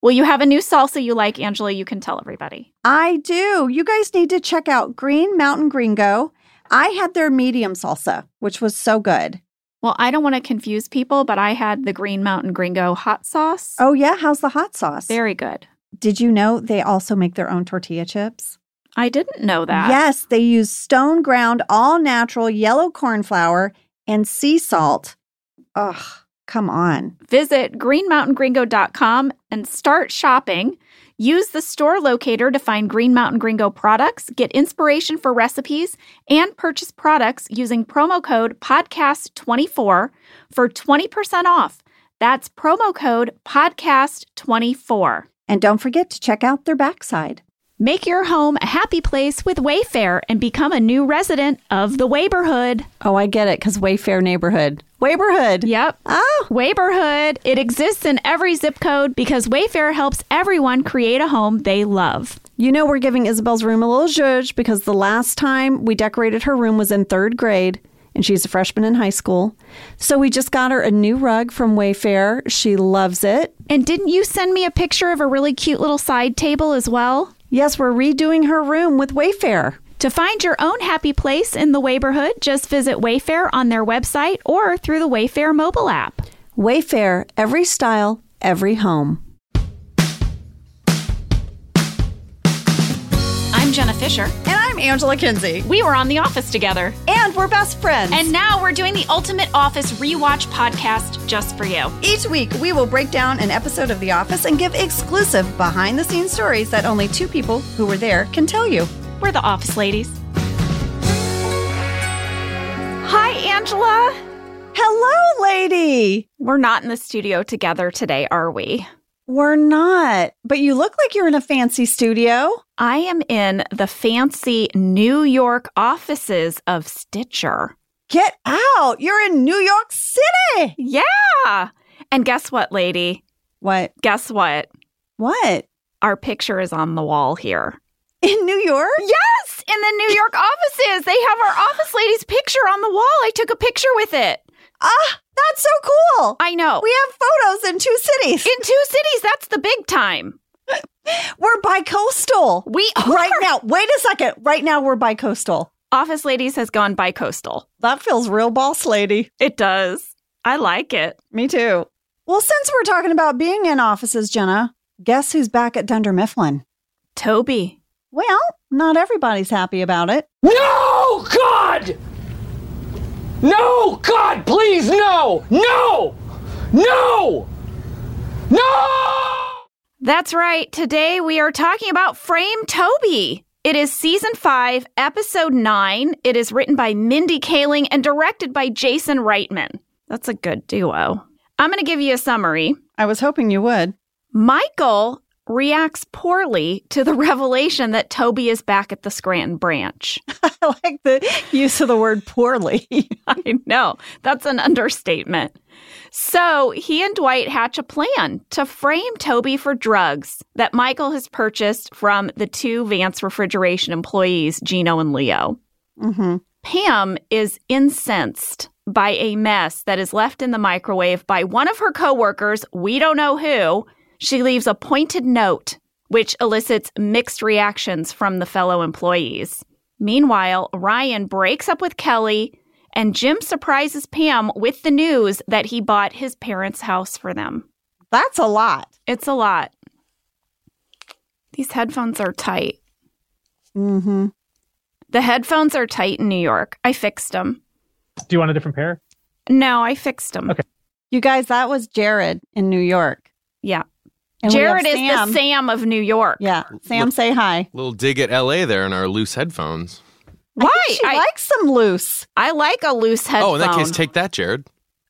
Well, you have a new salsa you like, Angela. You can tell everybody. I do. You guys need to check out Green Mountain Gringo. I had their medium salsa, which was so good. Well, I don't want to confuse people, but I had the Green Mountain Gringo hot sauce. Oh, yeah? How's the hot sauce? Very good. Did you know they also make their own tortilla chips? I didn't know that. Yes, they use stone ground, all natural yellow corn flour and sea salt. Ugh, come on. Visit greenmountaingringo.com and start shopping. Use the store locator to find Green Mountain Gringo products, get inspiration for recipes, and purchase products using promo code podcast24 for 20% off. That's promo code podcast24. And don't forget to check out their backside. Make your home a happy place with Wayfair and become a new resident of the Wayborhood. Oh, I get it, because Wayfair neighborhood. Wayborhood. Yep. Oh. Wayborhood. It exists in every zip code because Wayfair helps everyone create a home they love. You know, we're giving Isabel's room a little zhuzh because the last time we decorated her room was in 3rd grade, and she's a freshman in high school. So we just got her a new rug from Wayfair. She loves it. And didn't you send me a picture of a really cute little side table as well? Yes, we're redoing her room with Wayfair. To find your own happy place in the Wayborhood, just visit Wayfair on their website or through the Wayfair mobile app. Wayfair, every style, every home. I'm Jenna Fisher. And I'm Angela Kinsey. We were on The Office together. And we're best friends. And now we're doing the Ultimate Office Rewatch podcast just for you. Each week, we will break down an episode of The Office and give exclusive behind-the-scenes stories that only 2 people who were there can tell you. We're the Office Ladies. Hi, Angela. Hello, lady. We're not in the studio together today, are we? We're not. But you look like you're in a fancy studio. I am in the fancy New York offices of Stitcher. Get out. You're in New York City. Yeah. And guess what, lady? What? Guess what? What? Our picture is on the wall here. In New York? Yes, in the New York offices. They have our office lady's picture on the wall. I took a picture with it. Ah, that's so cool. I know. We have photos in 2 cities. In 2 cities, that's the big time. We're bi-coastal. We are. Right now. Wait a second. Right now, we're bi-coastal. Office Ladies has gone bi-coastal. That feels real boss lady. It does. I like it. Me too. Well, since we're talking about being in offices, Jenna, guess who's back at Dunder Mifflin? Toby. Well, not everybody's happy about it. No, God! No, God, please, no! No! No! No! That's right. Today we are talking about Frame Toby. It is season 5, episode 9. It is written by Mindy Kaling and directed by Jason Reitman. That's a good duo. I'm going to give you a summary. I was hoping you would. Michael reacts poorly to the revelation that Toby is back at the Scranton branch. I like the use of the word poorly. I know. That's an understatement. So he and Dwight hatch a plan to frame Toby for drugs that Michael has purchased from the 2 Vance Refrigeration employees, Gino and Leo. Mm-hmm. Pam is incensed by a mess that is left in the microwave by one of her coworkers, we don't know who. She leaves a pointed note, which elicits mixed reactions from the fellow employees. Meanwhile, Ryan breaks up with Kelly, and Jim surprises Pam with the news that he bought his parents' house for them. That's a lot. It's a lot. These headphones are tight. Mm-hmm. The headphones are tight in New York. I fixed them. Do you want a different pair? No, I fixed them. Okay. You guys, that was Jared in New York. Yeah. And we have Jared is Sam. the Sam of New York. Yeah. Sam, say hi. Little dig at LA there in our loose headphones. Why? I think she likes them loose. I like a loose headphone. Oh, in that case, take that, Jared.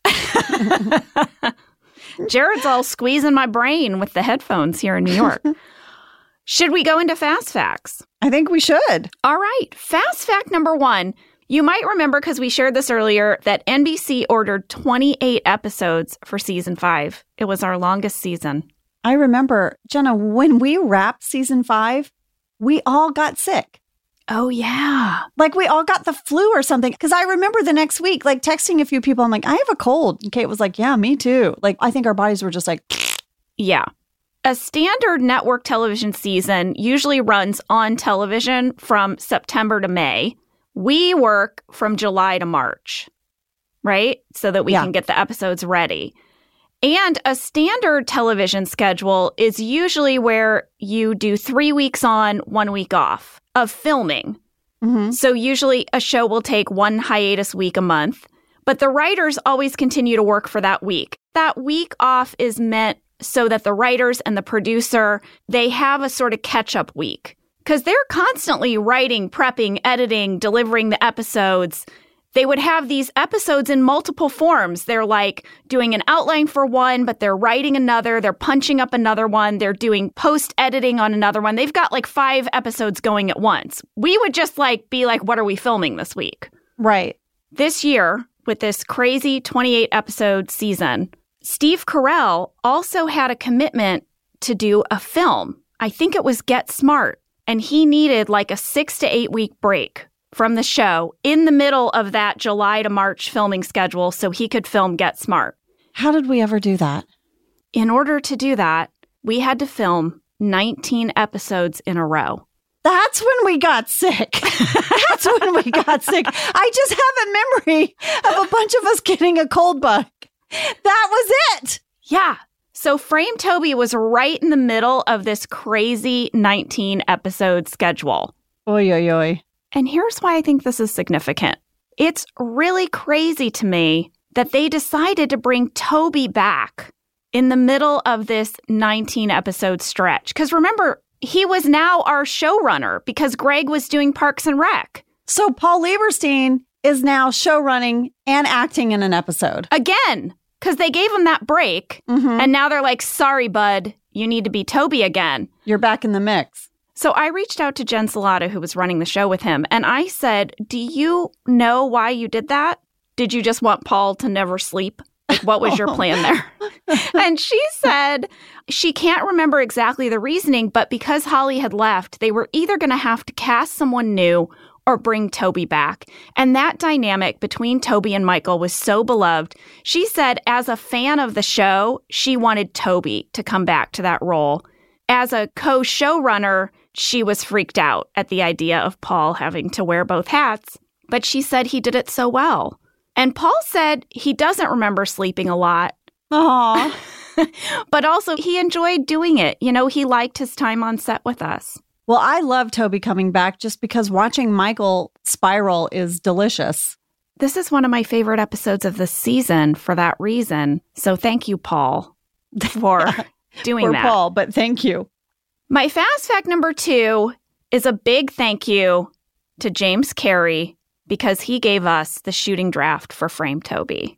Jared's all squeezing my brain with the headphones here in New York. Should we go into Fast Facts? I think we should. All right. Fast Fact number 1. You might remember, because we shared this earlier, that NBC ordered 28 episodes for season 5. It was our longest season. I remember, Jenna, when we wrapped season 5, we all got sick. Oh, yeah. Like we all got the flu or something. Because I remember the next week, like texting a few people, I'm like, I have a cold. And Kate was like, yeah, me too. Like, I think our bodies were just like, Yeah. A standard network television season usually runs on television from September to May. We work from July to March, right? So that we can get the episodes ready. And a standard television schedule is usually where you do 3 weeks on, 1 week off of filming. Mm-hmm. So usually a show will take one hiatus week a month, but the writers always continue to work for that week. That week off is meant so that the writers and the producer, they have a sort of catch-up week. Because they're constantly writing, prepping, editing, delivering the episodes. They would have these episodes in multiple forms. They're like doing an outline for one, but they're writing another. They're punching up another one. They're doing post-editing on another one. They've got like 5 episodes going at once. We would just be like, what are we filming this week? Right. This year, with this crazy 28-episode season, Steve Carell also had a commitment to do a film. I think it was Get Smart. And he needed like a 6 to 8 week break from the show in the middle of that July to March filming schedule so he could film Get Smart. How did we ever do that? In order to do that, we had to film 19 episodes in a row. That's when we got sick. That's when we got sick. I just have a memory of a bunch of us getting a cold bug. That was it. Yeah. So Frame Toby was right in the middle of this crazy 19-episode schedule. Oy, oy, oy. And here's why I think this is significant. It's really crazy to me that they decided to bring Toby back in the middle of this 19-episode stretch. Because remember, he was now our showrunner because Greg was doing Parks and Rec. So Paul Lieberstein is now showrunning and acting in an episode. Again. Because they gave him that break, and now they're like, sorry, bud, you need to be Toby again. You're back in the mix. So I reached out to Jen Salata, who was running the show with him, and I said, do you know why you did that? Did you just want Paul to never sleep? Like, what was your plan there? And she said she can't remember exactly the reasoning, but because Holly had left, they were either going to have to cast someone new or bring Toby back. And that dynamic between Toby and Michael was so beloved. She said as a fan of the show, she wanted Toby to come back to that role. As a co-showrunner, she was freaked out at the idea of Paul having to wear both hats. But she said he did it so well. And Paul said he doesn't remember sleeping a lot. Aww. But also he enjoyed doing it. You know, he liked his time on set with us. Well, I love Toby coming back just because watching Michael spiral is delicious. This is one of my favorite episodes of the season for that reason. So thank you, Paul, for doing that. Paul, but thank you. My fast fact number 2 is a big thank you to James Carey because he gave us the shooting draft for Frame Toby.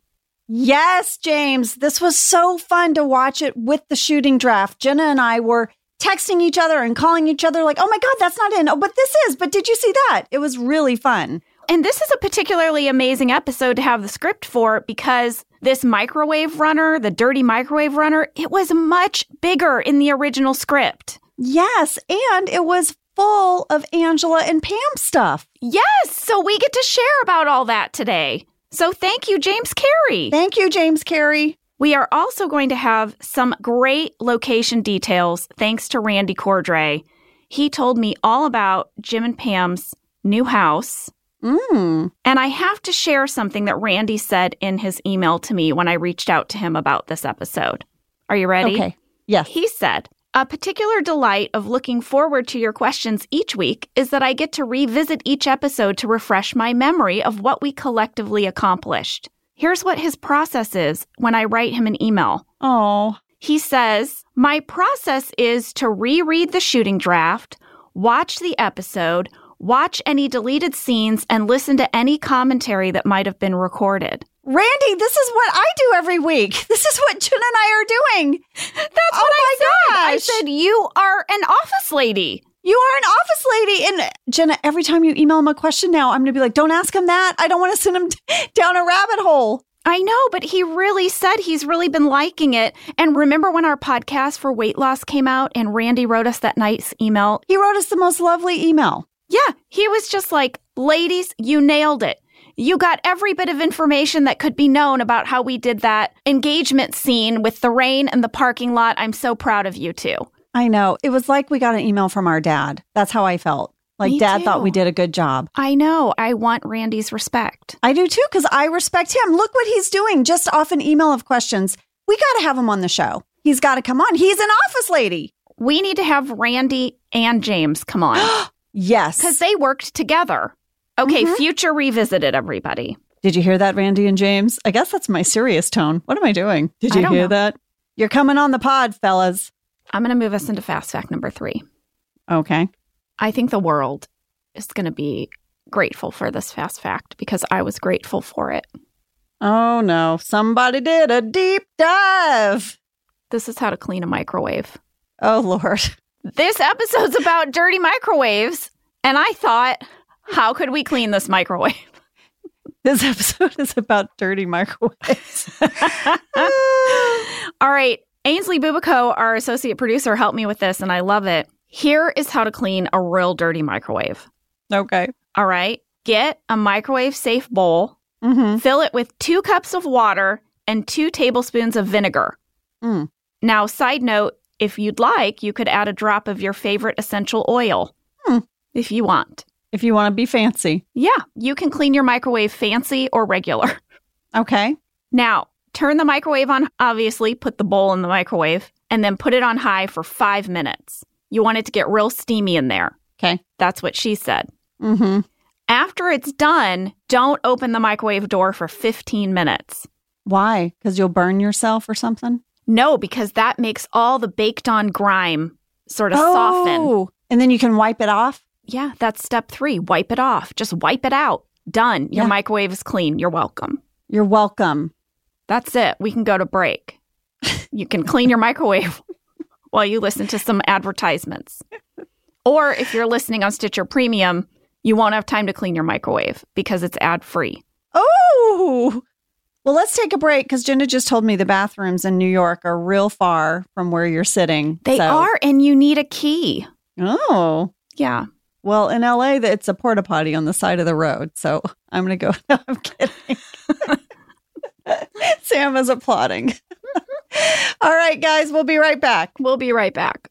Yes, James. This was so fun to watch it with the shooting draft. Jenna and I were texting each other and calling each other like, oh my God, that's not in. Oh, but this is. But did you see that? It was really fun. And this is a particularly amazing episode to have the script for because this microwave runner, the dirty microwave runner, it was much bigger in the original script. Yes. And it was full of Angela and Pam stuff. Yes. So we get to share about all that today. So thank you, James Carey. Thank you, James Carey. We are also going to have some great location details thanks to Randy Cordray. He told me all about Jim and Pam's new house. And I have to share something that Randy said in his email to me when I reached out to him about this episode. Are you ready? Okay. Yes. He said, a particular delight of looking forward to your questions each week is that I get to revisit each episode to refresh my memory of what we collectively accomplished. Here's what his process is when I write him an email. Oh. He says, my process is to reread the shooting draft, watch the episode, watch any deleted scenes, and listen to any commentary that might have been recorded. Randy, this is what I do every week. This is what Jenna and I are doing. That's what I said. Gosh. I said, you are an office lady. You are an office lady. And Jenna, every time you email him a question now, I'm going to be like, don't ask him that. I don't want to send him down a rabbit hole. I know, but he really said he's really been liking it. And remember when our podcast for weight loss came out and Randy wrote us that nice email? He wrote us the most lovely email. Yeah, he was just like, ladies, you nailed it. You got every bit of information that could be known about how we did that engagement scene with the rain and the parking lot. I'm so proud of you two. I know. It was like we got an email from our dad. That's how I felt. Like Me Dad too. thought we did a good job. I know. I want Randy's respect. I do too, because I respect him. Look what he's doing just off an email of questions. We got to have him on the show. He's got to come on. He's an office lady. We need to have Randy and James come on. Yes. Because they worked together. Okay, Future Revisited, everybody. Did you hear that, Randy and James? I guess that's my serious tone. What am I doing? Did you don't hear know. that? You're coming on the pod, fellas. I'm going to move us into fast fact number 3. Okay. I think the world is going to be grateful for this fast fact because I was grateful for it. Oh, no. Somebody did a deep dive. This is how to clean a microwave. Oh, Lord. This episode's about dirty microwaves, and I thought, how could we clean this microwave? This episode is about dirty microwaves. All right. Ainsley Bubico, our associate producer, helped me with this, and I love it. Here is how to clean a real dirty microwave. Okay. All right. Get a microwave-safe bowl. Mm-hmm. Fill it with 2 cups of water and 2 tablespoons of vinegar. Mm. Now, side note, if you'd like, you could add a drop of your favorite essential oil if you want. If you want to be fancy. Yeah, you can clean your microwave fancy or regular. Okay. Now, turn the microwave on, obviously, put the bowl in the microwave, and then put it on high for 5 minutes. You want it to get real steamy in there. Okay. That's what she said. Mm-hmm. After it's done, don't open the microwave door for 15 minutes. Why? Because you'll burn yourself or something? No, because that makes all the baked-on grime sort of soften. And then you can wipe it off? Yeah, that's step 3. Wipe it off. Just wipe it out. Done. Your Yeah. microwave is clean. You're welcome. You're welcome. That's it. We can go to break. You can clean your microwave while you listen to some advertisements. Or if you're listening on Stitcher Premium, you won't have time to clean your microwave because it's ad-free. Oh! Well, let's take a break because Jenna just told me the bathrooms in New York are real far from where you're sitting. They are, and you need a key. Oh. Yeah. Well, in LA, it's a porta potty on the side of the road. So I'm going to go. No, I'm kidding. Sam is applauding. All right, guys, we'll be right back. We'll be right back.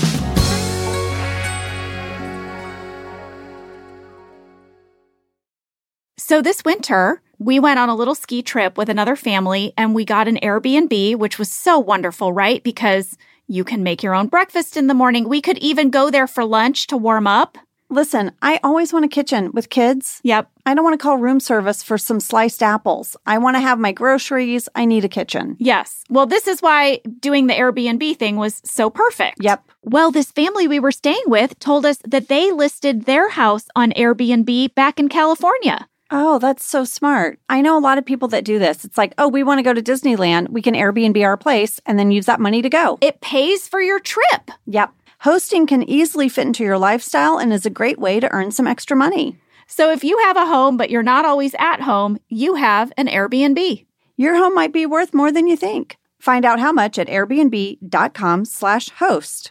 So this winter, we went on a little ski trip with another family and we got an Airbnb, which was so wonderful, right? Because you can make your own breakfast in the morning. We could even go there for lunch to warm up. Listen, I always want a kitchen with kids. Yep. I don't want to call room service for some sliced apples. I want to have my groceries. I need a kitchen. Yes. Well, this is why doing the Airbnb thing was so perfect. Yep. Well, this family we were staying with told us that they listed their house on Airbnb back in California. Oh, that's so smart. I know a lot of people that do this. It's like, oh, we want to go to Disneyland. We can Airbnb our place and then use that money to go. It pays for your trip. Yep. Hosting can easily fit into your lifestyle and is a great way to earn some extra money. So if you have a home, but you're not always at home, you have an Airbnb. Your home might be worth more than you think. Find out how much at airbnb.com/host.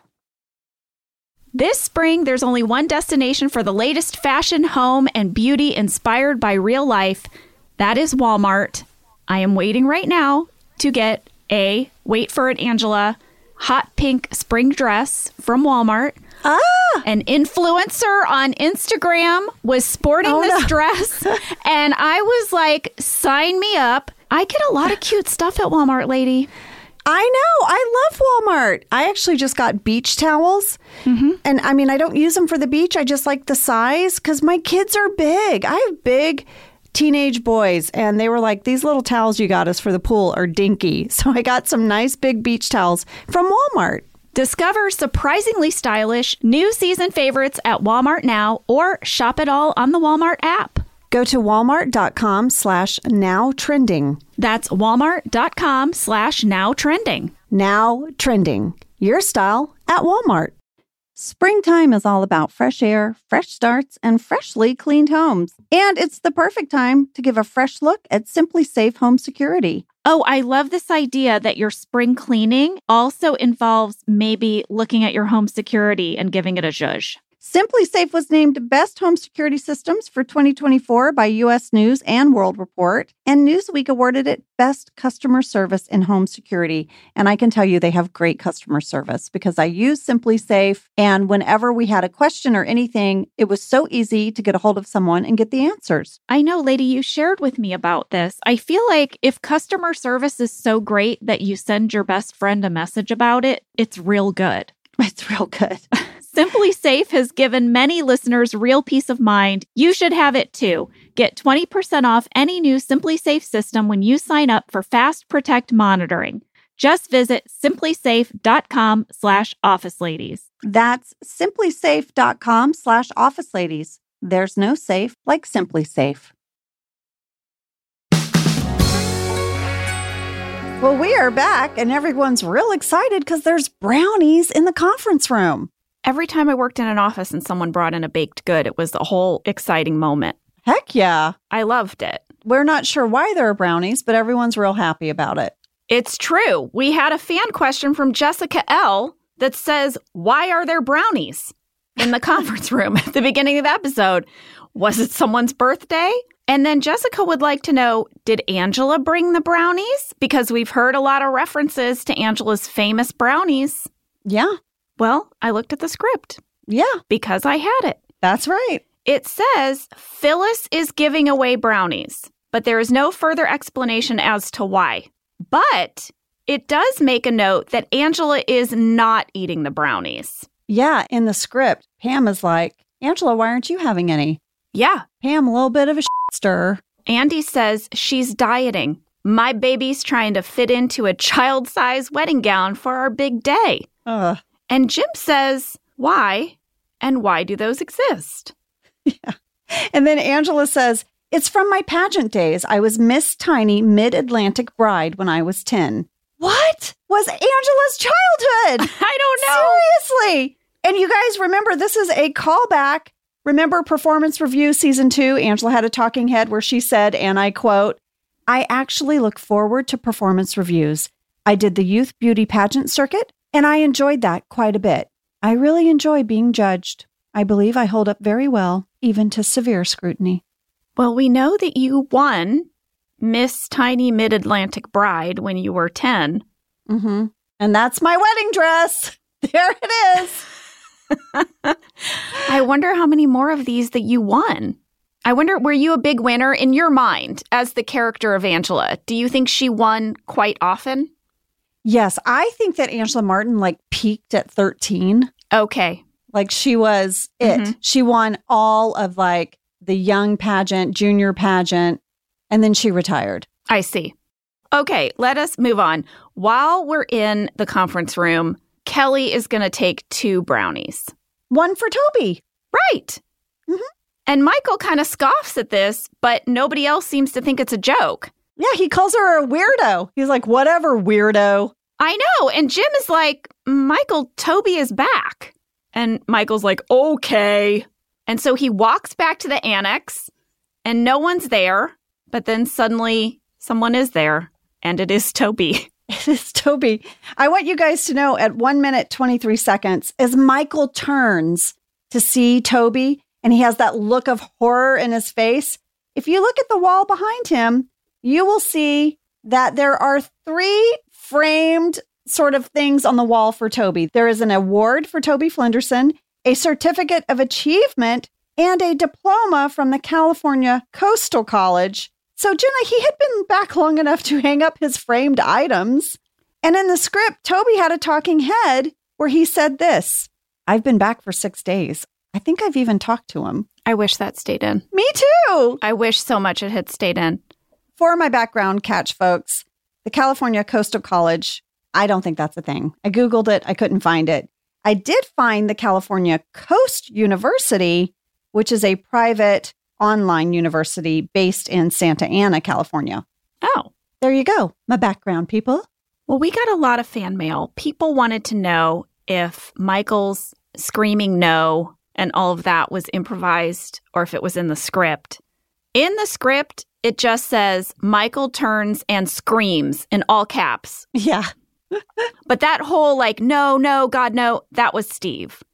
This spring, there's only one destination for the latest fashion, home, and beauty inspired by real life. That is Walmart. I am waiting right now to get a, wait for it, Angela, hot pink spring dress from Walmart. An influencer on Instagram was sporting this dress, and I was like, sign me up. I get a lot of cute stuff at Walmart, lady. I know. I love Walmart. I actually just got beach towels. Mm-hmm. And I mean, I don't use them for the beach. I just like the size because my kids are big. I have big teenage boys. And they were like, these little towels you got us for the pool are dinky. So I got some nice big beach towels from Walmart. Discover surprisingly stylish new season favorites at Walmart now or shop it all on the Walmart app. Go to walmart.com/nowtrending. That's walmart.com/nowtrending. Now trending. Your style at Walmart. Springtime is all about fresh air, fresh starts, and freshly cleaned homes. And it's the perfect time to give a fresh look at Simply Safe Home Security. Oh, I love this idea that your spring cleaning also involves maybe looking at your home security and giving it a zhuzh. Simply Safe was named Best Home Security Systems for 2024 by U.S. News and World Report, and Newsweek awarded it Best Customer Service in Home Security. And I can tell you they have great customer service because I use Simply Safe, and whenever we had a question or anything, it was so easy to get a hold of someone and get the answers. I know, lady, you shared with me about this. I feel like if customer service is so great that you send your best friend a message about it, it's real good. It's real good. Simply Safe has given many listeners real peace of mind. You should have it too. Get 20% off any new Simply Safe system when you sign up for Fast Protect monitoring. Just visit simplysafe.com/officeladies. That's simplysafe.com/officeladies. There's no safe like Simply Safe. Well, we are back and everyone's real excited because there's brownies in the conference room. Every time I worked in an office and someone brought in a baked good, it was a whole exciting moment. Heck yeah. I loved it. We're not sure why there are brownies, but everyone's real happy about it. It's true. We had a fan question from Jessica L. that says, why are there brownies in the conference room at the beginning of the episode? Was it someone's birthday? And then Jessica would like to know, did Angela bring the brownies? Because we've heard a lot of references to Angela's famous brownies. Yeah. Well, I looked at the script. Yeah. Because I had it. That's right. It says Phyllis is giving away brownies, but there is no further explanation as to why. But it does make a note that Angela is not eating the brownies. Yeah, in the script, Pam is like, Angela, why aren't you having any? Yeah. Pam, a little bit of a stir. Andy says she's dieting. My baby's trying to fit into a child-size wedding gown for our big day. And Jim says, why? And why do those exist? Yeah. And then Angela says, it's from my pageant days. I was Miss Tiny Mid-Atlantic Bride when I was 10. What was Angela's childhood? I don't know. Seriously. And you guys remember, this is a callback. Remember Performance Review Season 2? Angela had a talking head where she said, and I quote, I actually look forward to performance reviews. I did the youth beauty pageant circuit, and I enjoyed that quite a bit. I really enjoy being judged. I believe I hold up very well, even to severe scrutiny. Well, we know that you won Miss Tiny Mid-Atlantic Bride when you were 10. Mm-hmm. And that's my wedding dress. There it is. I wonder how many more of these that you won. I wonder, were you a big winner in your mind as the character of Angela? Do you think she won quite often? Yes, I think that Angela Martin peaked at 13. Okay. She was it. Mm-hmm. She won all of the young pageant, junior pageant, and then she retired. I see. Okay, let us move on. While we're in the conference room, Kelly is going to take 2 brownies. One for Toby. Right. Mm-hmm. And Michael kind of scoffs at this, but nobody else seems to think it's a joke. Yeah, he calls her a weirdo. He's like, whatever, weirdo. I know. And Jim is like, Michael, Toby is back. And Michael's like, okay. And so he walks back to the annex and no one's there. But then suddenly someone is there and it is Toby. It is Toby. I want you guys to know at 1 minute, 23 seconds, as Michael turns to see Toby and he has that look of horror in his face, if you look at the wall behind him, you will see that there are 3 framed sort of things on the wall for Toby. There is an award for Toby Flenderson, a certificate of achievement, and a diploma from the California Coastal College. So, Jenna, he had been back long enough to hang up his framed items. And in the script, Toby had a talking head where he said this, I've been back for 6 days. I think I've even talked to him. I wish that stayed in. Me too. I wish so much it had stayed in. For my background catch, folks, the California Coastal College, I don't think that's a thing. I Googled it. I couldn't find it. I did find the California Coast University, which is a private online university based in Santa Ana, California. Oh. There you go. My background, people. Well, we got a lot of fan mail. People wanted to know if Michael's screaming no and all of that was improvised or if it was in the script. In the script, it just says Michael turns and screams in all caps. Yeah. But that whole no, God, no, that was Steve.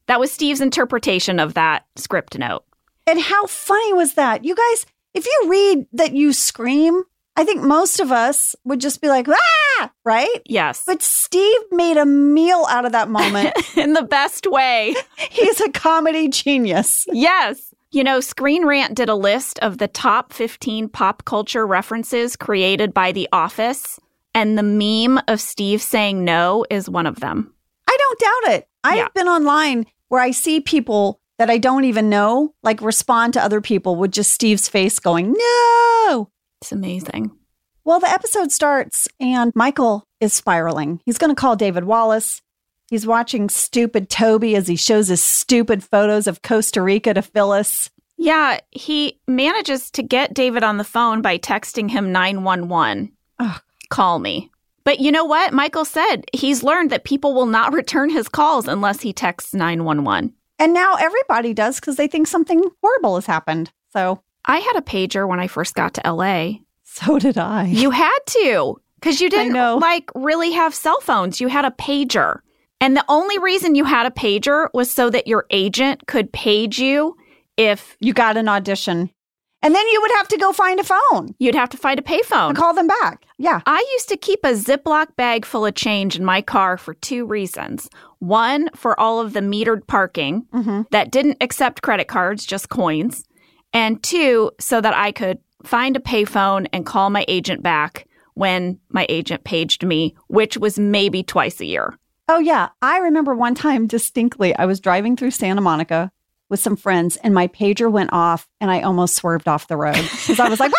That was Steve's interpretation of that script note. And how funny was that? You guys, if you read that you scream, I think most of us would just be like, ah, right? Yes. But Steve made a meal out of that moment. In the best way. He's a comedy genius. Yes. You know, Screen Rant did a list of the top 15 pop culture references created by The Office, and the meme of Steve saying no is one of them. I don't doubt it. I've been online where I see people that I don't even know, like respond to other people with just Steve's face going, no. It's amazing. Well, the episode starts and Michael is spiraling. He's going to call David Wallace. He's watching stupid Toby as he shows his stupid photos of Costa Rica to Phyllis. Yeah, he manages to get David on the phone by texting him 911. Call me. But you know what? Michael said he's learned that people will not return his calls unless he texts 911. And now everybody does because they think something horrible has happened. So I had a pager when I first got to LA. So did I. You had to, because you didn't really have cell phones. You had a pager. And the only reason you had a pager was so that your agent could page you if you got an audition. And then you would have to go find a phone. You'd have to find a payphone. And call them back. Yeah. I used to keep a Ziploc bag full of change in my car for 2 reasons. One, for all of the metered parking that didn't accept credit cards, just coins. And 2, so that I could find a payphone and call my agent back when my agent paged me, which was maybe twice a year. Oh, yeah. I remember one time distinctly, I was driving through Santa Monica with some friends and my pager went off and I almost swerved off the road because I was like,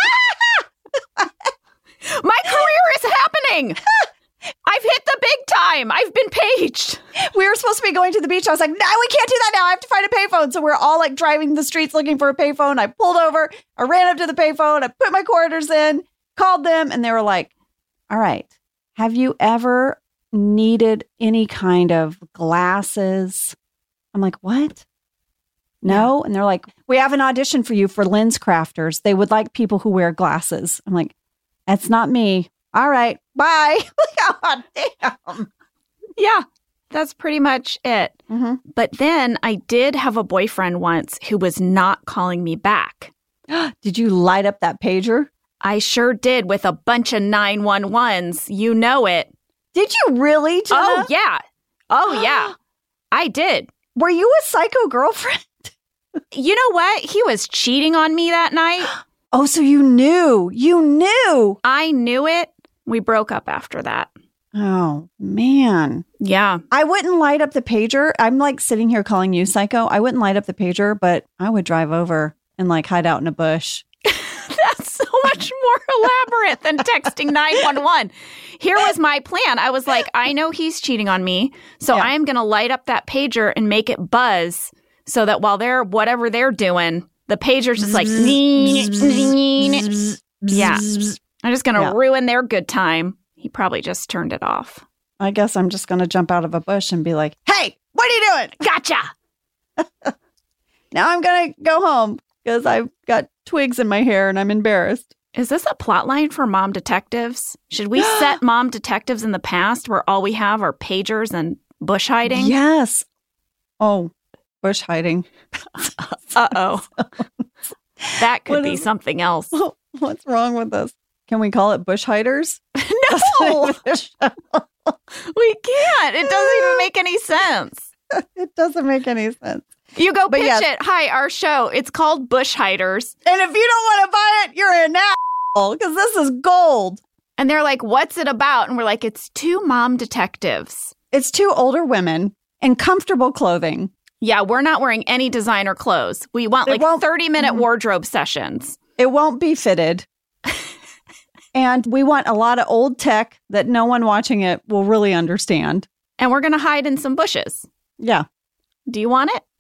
my career is happening. I've hit the big time. I've been paged. We were supposed to be going to the beach. I was like, no, we can't do that now. I have to find a payphone. So we're all like driving the streets looking for a payphone. I pulled over. I ran up to the payphone. I put my quarters in, called them, and they were like, all right, have you ever needed any kind of glasses? I'm like, what? No. Yeah. And they're like, we have an audition for you for lens crafters. They would like people who wear glasses. I'm like, that's not me. All right. Bye. God damn. Yeah, that's pretty much it. But then I did have a boyfriend once who was not calling me back. Did you light up that pager? I sure did with a bunch of 911s. You know it. Did you really, Jenna? Oh, yeah. Oh, yeah. I did. Were you a psycho girlfriend? You know what? He was cheating on me that night. Oh, so you knew. You knew. I knew it. We broke up after that. Oh, man. Yeah. I wouldn't light up the pager. I'm like sitting here calling you psycho. I wouldn't light up the pager, but I would drive over and like hide out in a bush. That's so much more elaborate than texting 911. Here was my plan. I was like, I know he's cheating on me, so I am going to light up that pager and make it buzz so that while they're whatever they're doing, the pager's just like, yeah. I'm just going to ruin their good time. He probably just turned it off. I guess I'm just going to jump out of a bush and be like, hey, what are you doing? Gotcha. Now I'm going to go home because I've got twigs in my hair and I'm embarrassed. Is this a plot line for Mom Detectives? Should we set Mom Detectives in the past where all we have are pagers and bush hiding? Yes. Oh, bush hiding. Uh-oh. That could be something else. What's wrong with us? Can we call it bush hiders? No. We can't. It doesn't even make any sense. It doesn't make any sense. You go pitch it. Hi, our show. It's called Bush Hiders. And if you don't want to buy it, you're an asshole because this is gold. And they're like, what's it about? And we're like, it's 2 mom detectives. It's 2 older women in comfortable clothing. Yeah, we're not wearing any designer clothes. We want 30-minute wardrobe sessions. It won't be fitted. And we want a lot of old tech that no one watching it will really understand. And we're going to hide in some bushes. Yeah. Do you want it?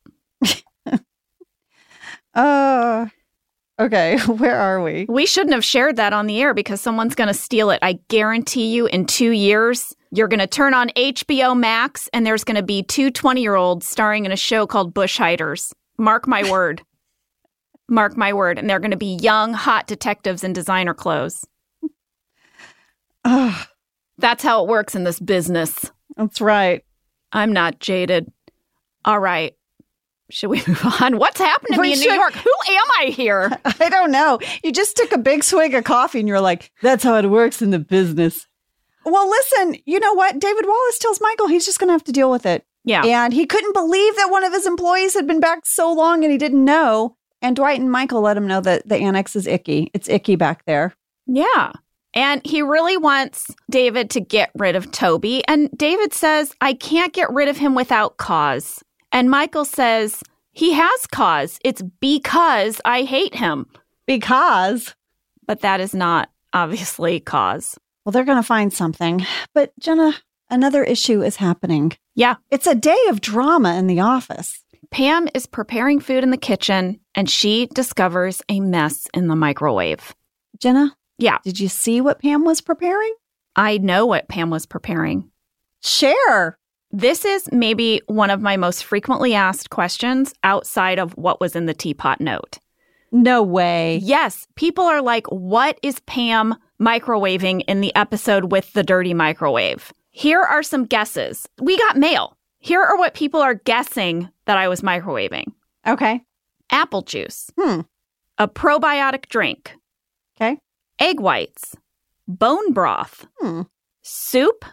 Okay. Where are we? We shouldn't have shared that on the air because someone's going to steal it. I guarantee you in 2 years, you're going to turn on HBO Max and there's going to be 2 20-year-olds starring in a show called Bush Hiders. Mark my word. Mark my word. And they're going to be young, hot detectives in designer clothes. That's how it works in this business. That's right. I'm not jaded. All right. Should we move on? What's happened to me in New York? Who am I here? I don't know. You just took a big swig of coffee and you're like, that's how it works in the business. Well, listen, you know what? David Wallace tells Michael he's just going to have to deal with it. Yeah. And he couldn't believe that one of his employees had been back so long and he didn't know. And Dwight and Michael let him know that the annex is icky. It's icky back there. Yeah. And he really wants David to get rid of Toby. And David says, I can't get rid of him without cause. And Michael says, he has cause. It's because I hate him. Because? But that is not obviously cause. Well, they're going to find something. But Jenna, another issue is happening. Yeah. It's a day of drama in the office. Pam is preparing food in the kitchen and she discovers a mess in the microwave. Jenna? Yeah. Did you see what Pam was preparing? I know what Pam was preparing. Share. This is maybe one of my most frequently asked questions outside of what was in the teapot note. No way. Yes. People are like, what is Pam microwaving in the episode with the dirty microwave? Here are some guesses. We got mail. Here are what people are guessing that I was microwaving. Okay. Apple juice. A probiotic drink. Okay. Egg whites. Bone broth. Soup.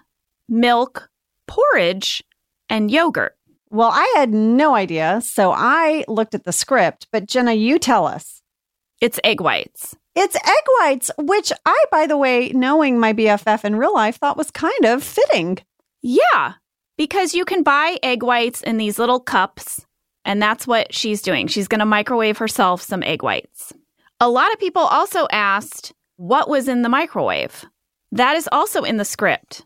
Milk. Porridge. And yogurt. Well, I had no idea, so I looked at the script. But Jenna, you tell us. It's egg whites. It's egg whites, which I, by the way, knowing my BFF in real life, thought was kind of fitting. Yeah, because you can buy egg whites in these little cups, and that's what she's doing. She's going to microwave herself some egg whites. A lot of people also asked what was in the microwave. That is also in the script.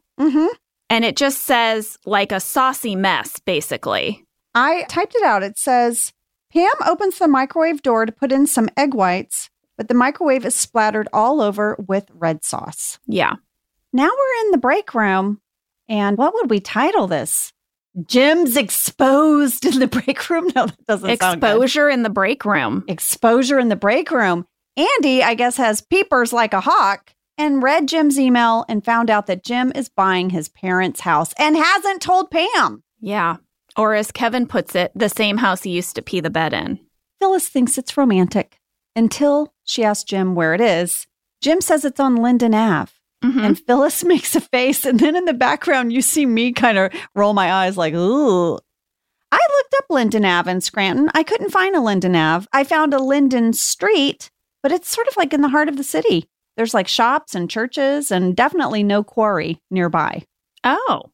And it just says like a saucy mess, basically. I typed it out. It says, Pam opens the microwave door to put in some egg whites, but the microwave is splattered all over with red sauce. Yeah. Now we're in the break room. And what would we title this? Jim's exposed in the break room? No, that doesn't sound good. Exposure in the break room. Exposure in the break room. Andy, I guess, has peepers like a hawk and read Jim's email and found out that Jim is buying his parents' house and hasn't told Pam. Yeah. Or as Kevin puts it, the same house he used to pee the bed in. Phyllis thinks it's romantic until she asks Jim where it is. Jim says it's on Linden Ave. And Phyllis makes a face. And then in the background, you see me kind of roll my eyes like, ooh. I looked up Linden Ave in Scranton. I couldn't find a Linden Ave. I found a Linden Street, but it's sort of like in the heart of the city. There's like shops and churches and definitely no quarry nearby. Oh,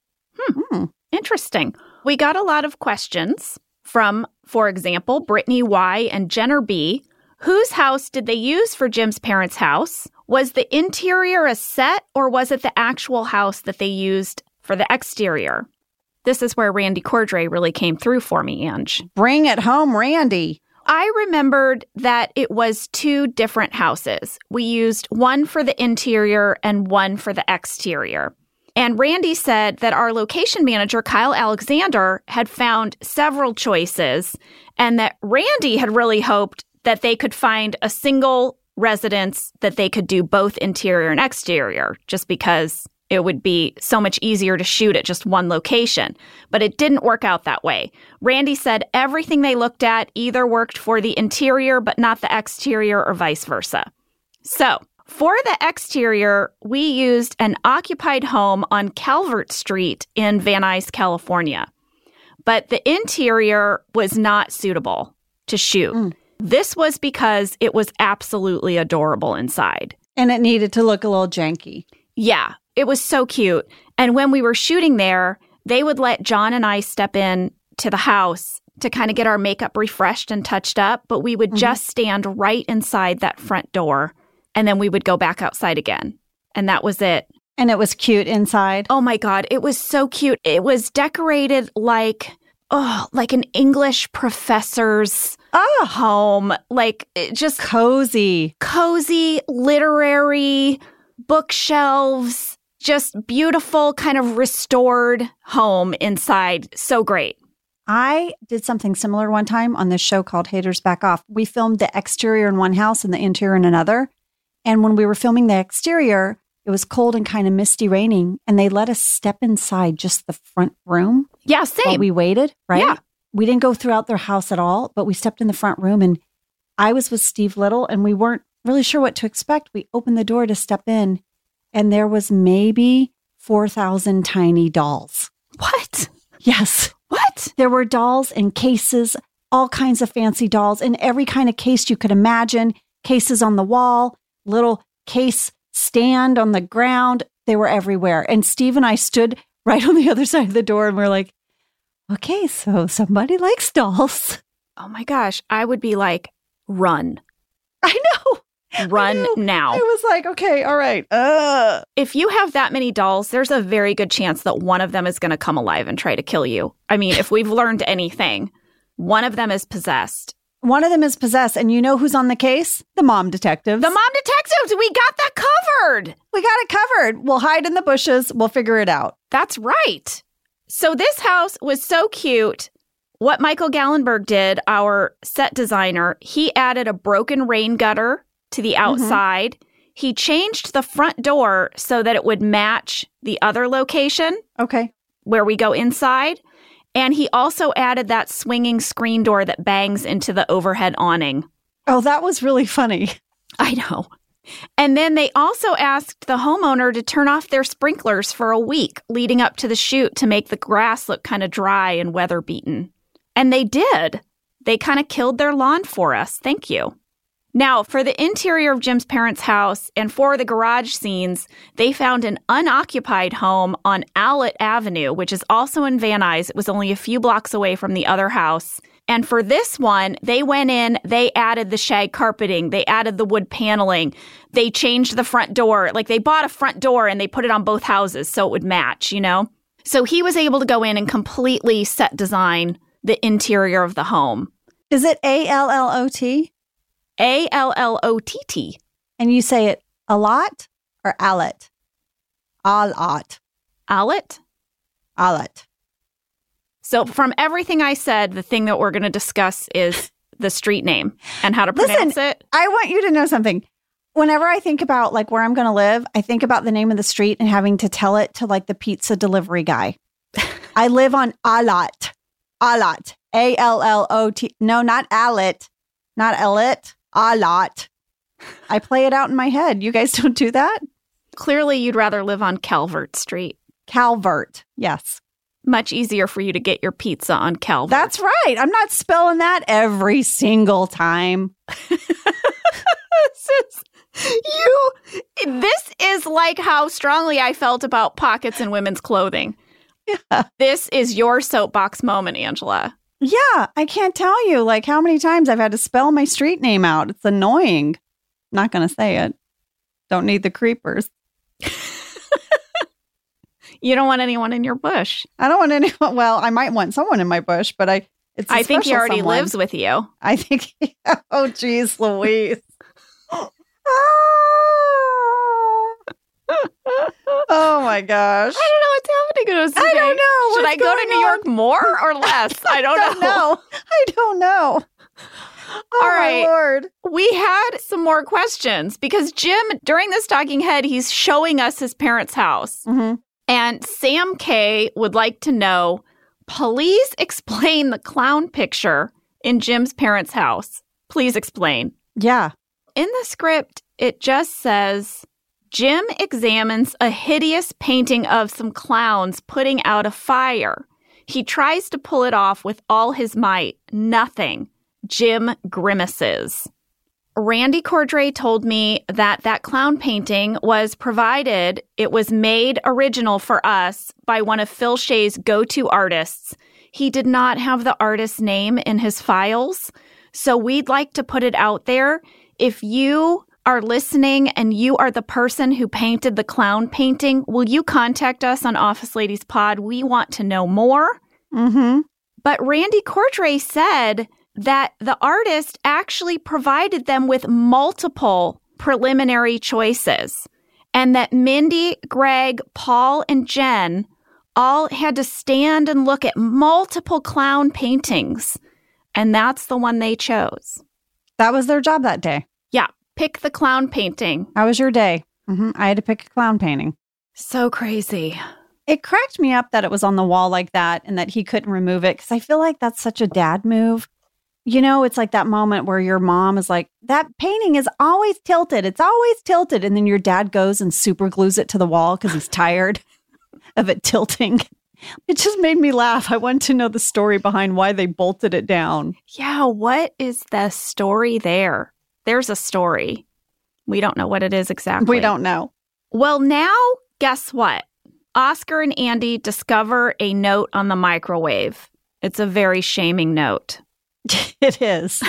interesting. We got a lot of questions from, for example, Brittany Y. and Jenner B. Whose house did they use for Jim's parents' house? Was the interior a set or was it the actual house that they used for the exterior? This is where Randy Cordray really came through for me, Ange. Bring it home, Randy. I remembered that it was two different houses. We used one for the interior and one for the exterior. And Randy said that our location manager, Kyle Alexander, had found several choices and that Randy had really hoped that they could find a single residence that they could do both interior and exterior, just because it would be so much easier to shoot at just one location. But it didn't work out that way. Randy said everything they looked at either worked for the interior, but not the exterior or vice versa. So for the exterior, we used an occupied home on Calvert Street in Van Nuys, California. But the interior was not suitable to shoot. This was because it was absolutely adorable inside. And it needed to look a little janky. Yeah, it was so cute. And when we were shooting there, they would let John and I step in to the house to kind of get our makeup refreshed and touched up. But we would just stand right inside that front door. And then we would go back outside again. And that was it. And it was cute inside. Oh my God, it was so cute. It was decorated like an English professor's home. Like just cozy, literary, bookshelves, just beautiful, kind of restored home inside. So great. I did something similar one time on this show called Haters Back Off. We filmed the exterior in one house and the interior in another. And when we were filming the exterior, it was cold and kind of misty raining. And they let us step inside just the front room. Yeah, same. While we waited, right? Yeah. We didn't go throughout their house at all, but we stepped in the front room and I was with Steve Little and we weren't really sure what to expect. We opened the door to step in and there was maybe 4,000 tiny dolls. What? Yes. What? There were dolls in cases, all kinds of fancy dolls in every kind of case you could imagine. Cases on the wall, little case stand on the ground. They were everywhere. And Steve and I stood right on the other side of the door and we're like, okay, so somebody likes dolls. Oh my gosh. I would be like, run. I know. Run now. I was like, okay, all right. If you have that many dolls, there's a very good chance that one of them is going to come alive and try to kill you. I mean, if we've learned anything, one of them is possessed. One of them is possessed. And you know who's on the case? The mom detectives. The mom detectives. We got that covered. We got it covered. We'll hide in the bushes. We'll figure it out. That's right. So this house was so cute. What Michael Gallenberg did, our set designer, he added a broken rain gutter to the outside. He changed the front door so that it would match the other location. Okay. Where we go inside. And he also added that swinging screen door that bangs into the overhead awning. Oh, that was really funny. I know. And then they also asked the homeowner to turn off their sprinklers for a week leading up to the shoot to make the grass look kind of dry and weather beaten. And they did. They kind of killed their lawn for us. Thank you. Now, for the interior of Jim's parents' house and for the garage scenes, they found an unoccupied home on Owlett Avenue, which is also in Van Nuys. It was only a few blocks away from the other house. And for this one, they went in, they added the shag carpeting, they added the wood paneling, they changed the front door. Like they bought a front door and they put it on both houses so it would match, you know? So he was able to go in and completely set design the interior of the home. Is it A-L-L-O-T? A-L-L-O-T-T. And you say it a lot or Owlett? Owlett. Owlett? Owlett. So from everything I said, the thing that we're going to discuss is the street name and how to pronounce it. I want you to know something. Whenever I think about like where I'm going to live, I think about the name of the street and having to tell it to like the pizza delivery guy. I live on Owlett. Owlett. A-L-L-O-T. No, not Owlett. Not Owlett. Owlett. I play it out in my head. You guys don't do that? Clearly, you'd rather live on Calvert Street. Calvert. Yes. Much easier for you to get your pizza on Calvert. That's right. I'm not spelling that every single time. This is like how strongly I felt about pockets in women's clothing. Yeah. This is your soapbox moment, Angela. Yeah, I can't tell you like how many times I've had to spell my street name out. It's annoying. Not going to say it. Don't need the creepers. You don't want anyone in your bush. I don't want anyone. Well, I might want someone in my bush, but I think he already lives with you. I think. Oh, geez, Louise. Oh my gosh. I don't know what's happening in I don't know. Should I go to New York more or less? I don't know. I don't know. Oh, all right. My Lord. We had some more questions because Jim, during this talking head, he's showing us his parents' house. Mm-hmm. And Sam K would like to know, please explain the clown picture in Jim's parents' house. Please explain. Yeah. In the script, it just says, Jim examines a hideous painting of some clowns putting out a fire. He tries to pull it off with all his might. Nothing. Jim grimaces. Randy Cordray told me that clown painting was provided. It was made original for us by one of Phil Shea's go-to artists. He did not have the artist's name in his files, so we'd like to put it out there. If you are listening and you are the person who painted the clown painting, will you contact us on Office Ladies Pod? We want to know more. Mm-hmm. But Randy Cordray said that the artist actually provided them with multiple preliminary choices and that Mindy, Greg, Paul, and Jen all had to stand and look at multiple clown paintings. And that's the one they chose. That was their job that day. Yeah. Pick the clown painting. How was your day? Mm-hmm. I had to pick a clown painting. So crazy. It cracked me up that it was on the wall like that and that he couldn't remove it because I feel like that's such a dad move. You know, it's like that moment where your mom is like, that painting is always tilted. It's always tilted. And then your dad goes and super glues it to the wall because he's tired of it tilting. It just made me laugh. I wanted to know the story behind why they bolted it down. Yeah, what is the story there? There's a story. We don't know what it is exactly. We don't know. Well, now, guess what? Oscar and Andy discover a note on the microwave. It's a very shaming note. It is.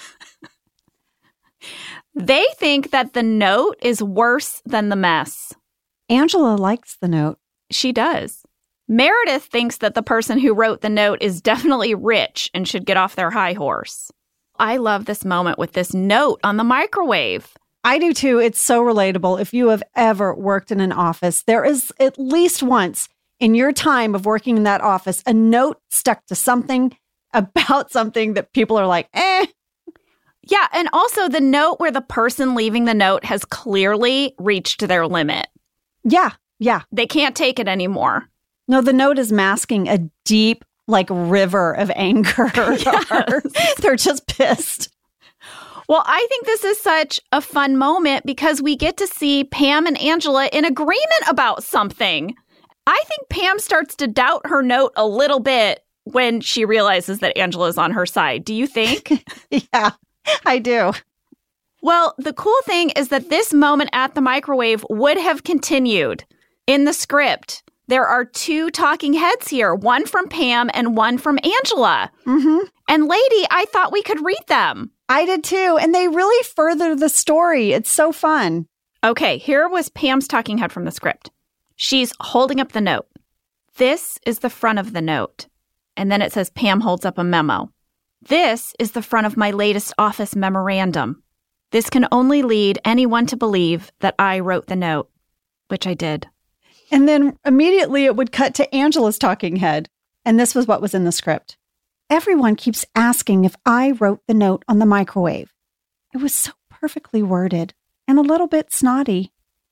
They think that the note is worse than the mess. Angela likes the note. She does. Meredith thinks that the person who wrote the note is definitely rich and should get off their high horse. I love this moment with this note on the microwave. I do too. It's so relatable. If you have ever worked in an office, there is at least once in your time of working in that office, a note stuck to something about something that people are like, eh. Yeah, and also the note where the person leaving the note has clearly reached their limit. Yeah. They can't take it anymore. No, the note is masking a deep, like, river of anger. Yes. They're just pissed. Well, I think this is such a fun moment because we get to see Pam and Angela in agreement about something. I think Pam starts to doubt her note a little bit when she realizes that Angela's on her side. Do you think? Yeah, I do. Well, the cool thing is that this moment at the microwave would have continued. In the script, there are two talking heads here, one from Pam and one from Angela. Mm-hmm. And lady, I thought we could read them. I did too. And they really further the story. It's so fun. Okay, here was Pam's talking head from the script. She's holding up the note. This is the front of the note. And then it says Pam holds up a memo. This is the front of my latest office memorandum. This can only lead anyone to believe that I wrote the note, which I did. And then immediately it would cut to Angela's talking head. And this was what was in the script. Everyone keeps asking if I wrote the note on the microwave. It was so perfectly worded and a little bit snotty.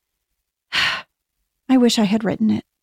I wish I had written it.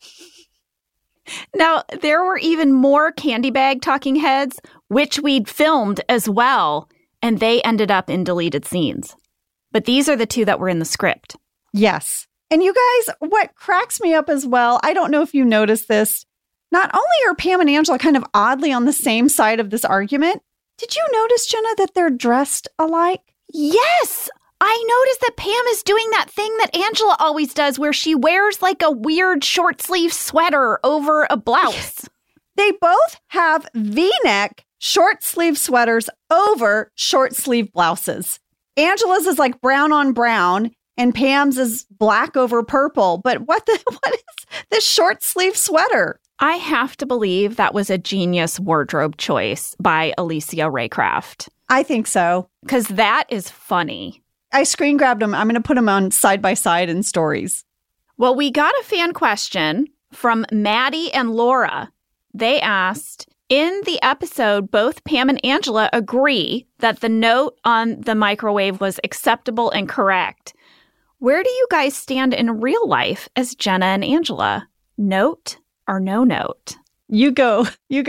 Now, there were even more candy bag talking heads, which we'd filmed as well, and they ended up in deleted scenes. But these are the two that were in the script. Yes. And you guys, what cracks me up as well, I don't know if you noticed this, not only are Pam and Angela kind of oddly on the same side of this argument, did you notice, Jenna, that they're dressed alike? Yes! I noticed that Pam is doing that thing that Angela always does where she wears like a weird short sleeve sweater over a blouse. They both have V-neck short sleeve sweaters over short sleeve blouses. Angela's is like brown on brown and Pam's is black over purple. But what is this short sleeve sweater? I have to believe that was a genius wardrobe choice by Alicia Raycraft. I think so. Because that is funny. I screen grabbed them. I'm going to put them on side by side in stories. Well, we got a fan question from Maddie and Laura. They asked, in the episode, both Pam and Angela agree that the note on the microwave was acceptable and correct. Where do you guys stand in real life as Jenna and Angela? Note or no note? You go first. You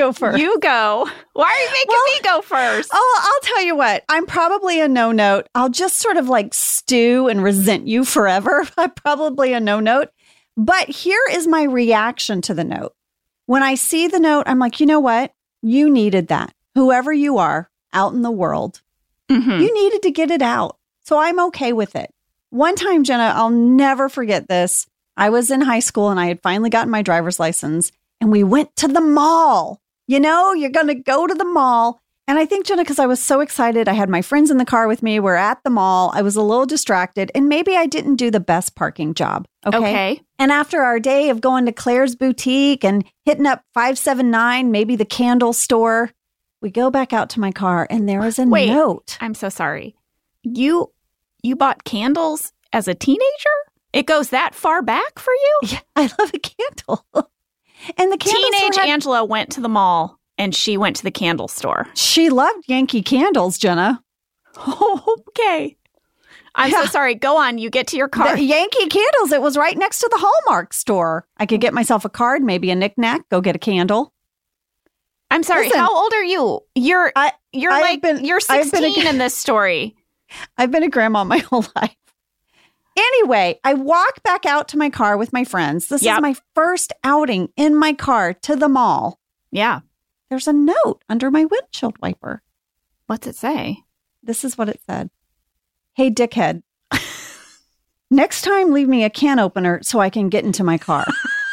go. Why are you making me go first? Oh, I'll tell you what. I'm probably a no note. I'll just sort of like stew and resent you forever. I'm probably a no note. But here is my reaction to the note. When I see the note, I'm like, you know what? You needed that. Whoever you are out in the world, you needed to get it out. So I'm okay with it. One time, Jenna, I'll never forget this. I was in high school and I had finally gotten my driver's license and we went to the mall. You know, you're going to go to the mall. And I think, Jenna, because I was so excited, I had my friends in the car with me. We're at the mall. I was a little distracted and maybe I didn't do the best parking job. Okay. And after our day of going to Claire's Boutique and hitting up 579, maybe the candle store, we go back out to my car and there is a note. I'm so sorry. You bought candles as a teenager? It goes that far back for you? Yeah, I love a candle. And the candle Teenage Angela went to the mall and she went to the candle store. She loved Yankee candles, Jenna. Okay. I'm so sorry. Go on. You get to your car. The Yankee Candles. It was right next to the Hallmark store. I could get myself a card, maybe a knickknack, go get a candle. I'm sorry. Listen, how old are you? You're you're 16 in this story. I've been a grandma my whole life. Anyway, I walk back out to my car with my friends. This is my first outing in my car to the mall. Yeah. There's a note under my windshield wiper. What's it say? This is what it said. Hey, dickhead. Next time, leave me a can opener so I can get into my car.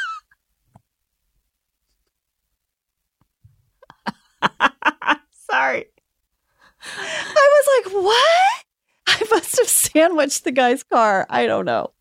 Sorry. I was like, what? I must have sandwiched the guy's car. I don't know.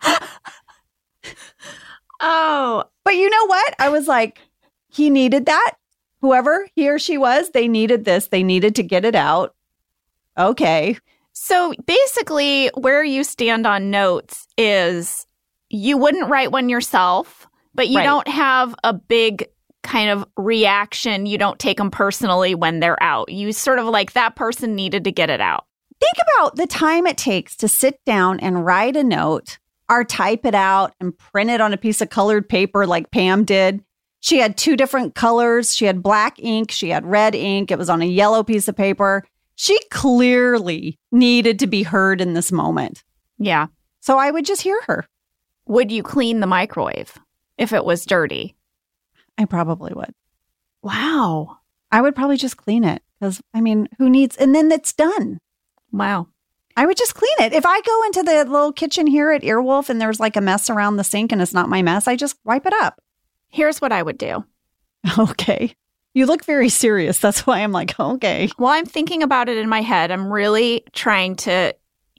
Oh. But you know what? I was like, he needed that. Whoever he or she was, they needed this. They needed to get it out. Okay. So basically, where you stand on notes is you wouldn't write one yourself, but you don't have a big kind of reaction. You don't take them personally when they're out. You sort of like that person needed to get it out. Think about the time it takes to sit down and write a note or type it out and print it on a piece of colored paper like Pam did. She had 2 different colors. She had black ink. She had red ink. It was on a yellow piece of paper. She clearly needed to be heard in this moment. Yeah. So I would just hear her. Would you clean the microwave if it was dirty? I probably would. Wow. I would probably just clean it because, I mean, who needs, and then it's done. Wow. I would just clean it. If I go into the little kitchen here at Earwolf and there's like a mess around the sink and it's not my mess, I just wipe it up. Here's what I would do. Okay. You look very serious. That's why I'm like, okay. Well, I'm thinking about it in my head. I'm really trying to,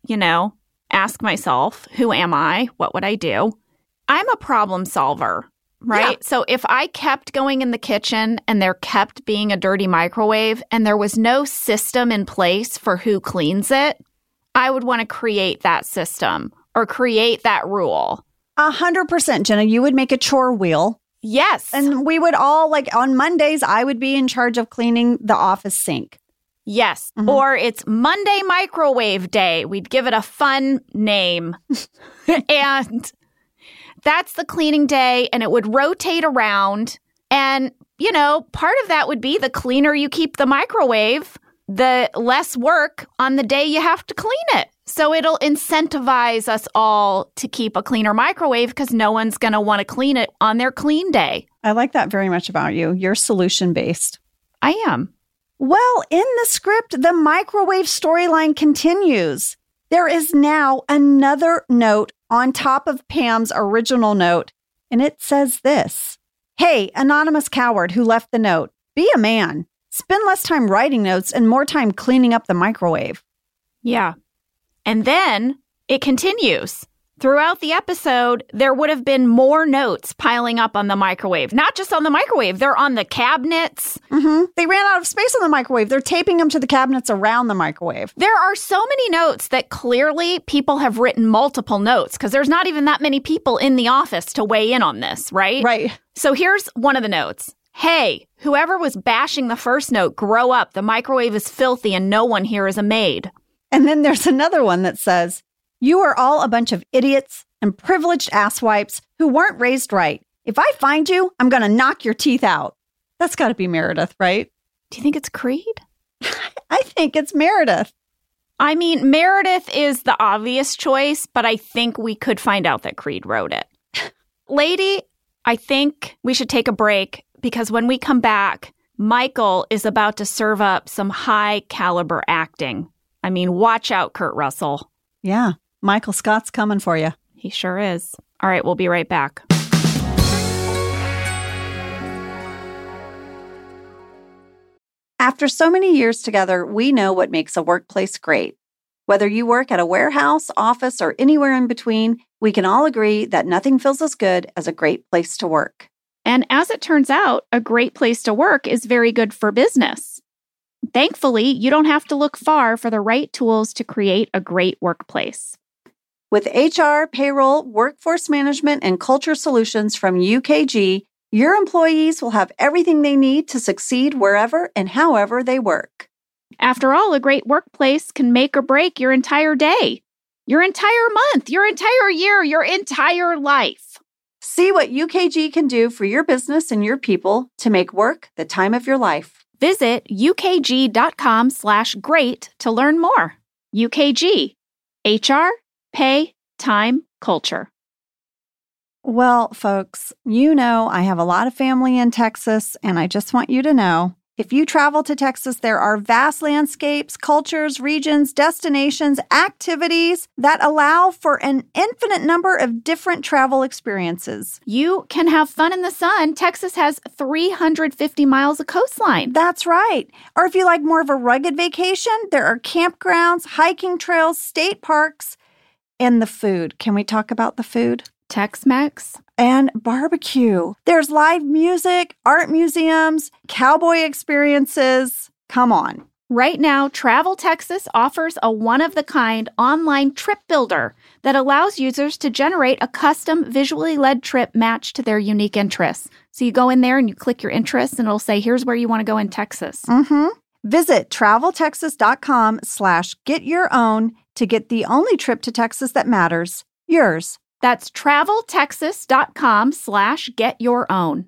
ask myself, who am I? What would I do? I'm a problem solver, right? Yeah. So if I kept going in the kitchen and there kept being a dirty microwave and there was no system in place for who cleans it, I would want to create that system or create that rule. 100%, Jenna. You would make a chore wheel. Yes. And we would all, like on Mondays, I would be in charge of cleaning the office sink. Yes. Mm-hmm. Or it's Monday Microwave Day. We'd give it a fun name. And that's the cleaning day. And it would rotate around. And, part of that would be the cleaner you keep the microwave, the less work on the day you have to clean it. So it'll incentivize us all to keep a cleaner microwave because no one's going to want to clean it on their clean day. I like that very much about you. You're solution-based. I am. Well, in the script, the microwave storyline continues. There is now another note on top of Pam's original note, and it says this. Hey, anonymous coward who left the note, be a man. Spend less time writing notes and more time cleaning up the microwave. Yeah. And then it continues. Throughout the episode, there would have been more notes piling up on the microwave. Not just on the microwave, they're on the cabinets. Mm-hmm. They ran out of space on the microwave. They're taping them to the cabinets around the microwave. There are so many notes that clearly people have written multiple notes because there's not even that many people in the office to weigh in on this, right? Right. So here's one of the notes. Hey, whoever was bashing the first note, grow up. The microwave is filthy and no one here is a maid. And then there's another one that says, you are all a bunch of idiots and privileged asswipes who weren't raised right. If I find you, I'm going to knock your teeth out. That's got to be Meredith, right? Do you think it's Creed? I think it's Meredith. I mean, Meredith is the obvious choice, but I think we could find out that Creed wrote it. Lady, I think we should take a break because when we come back, Michael is about to serve up some high caliber acting. I mean, watch out, Kurt Russell. Yeah, Michael Scott's coming for you. He sure is. All right, we'll be right back. After so many years together, we know what makes a workplace great. Whether you work at a warehouse, office, or anywhere in between, we can all agree that nothing feels as good as a great place to work. And as it turns out, a great place to work is very good for business. Thankfully, you don't have to look far for the right tools to create a great workplace. With HR, payroll, workforce management, and culture solutions from UKG, your employees will have everything they need to succeed wherever and however they work. After all, a great workplace can make or break your entire day. your entire month, your entire year, your entire life. See what UKG can do for your business and your people to make work the time of your life. Visit ukg.com/great to learn more. UKG, HR, pay, time, culture. Well, folks, you know I have a lot of family in Texas, and I just want you to know, if you travel to Texas, there are vast landscapes, cultures, regions, destinations, activities that allow for an infinite number of different travel experiences. You can have fun in the sun. Texas has 350 miles of coastline. That's right. Or if you like more of a rugged vacation, there are campgrounds, hiking trails, state parks, and the food. Can we talk about the food? Tex-Mex. And barbecue. There's live music, art museums, cowboy experiences. Come on. Right now, Travel Texas offers a one-of-the-kind online trip builder that allows users to generate a custom visually led trip matched to their unique interests. So you go in there and you click your interests and it'll say, here's where you want to go in Texas. Visit traveltexas.com/getyourown to get the only trip to Texas that matters, yours. That's traveltexas.com/getyourown.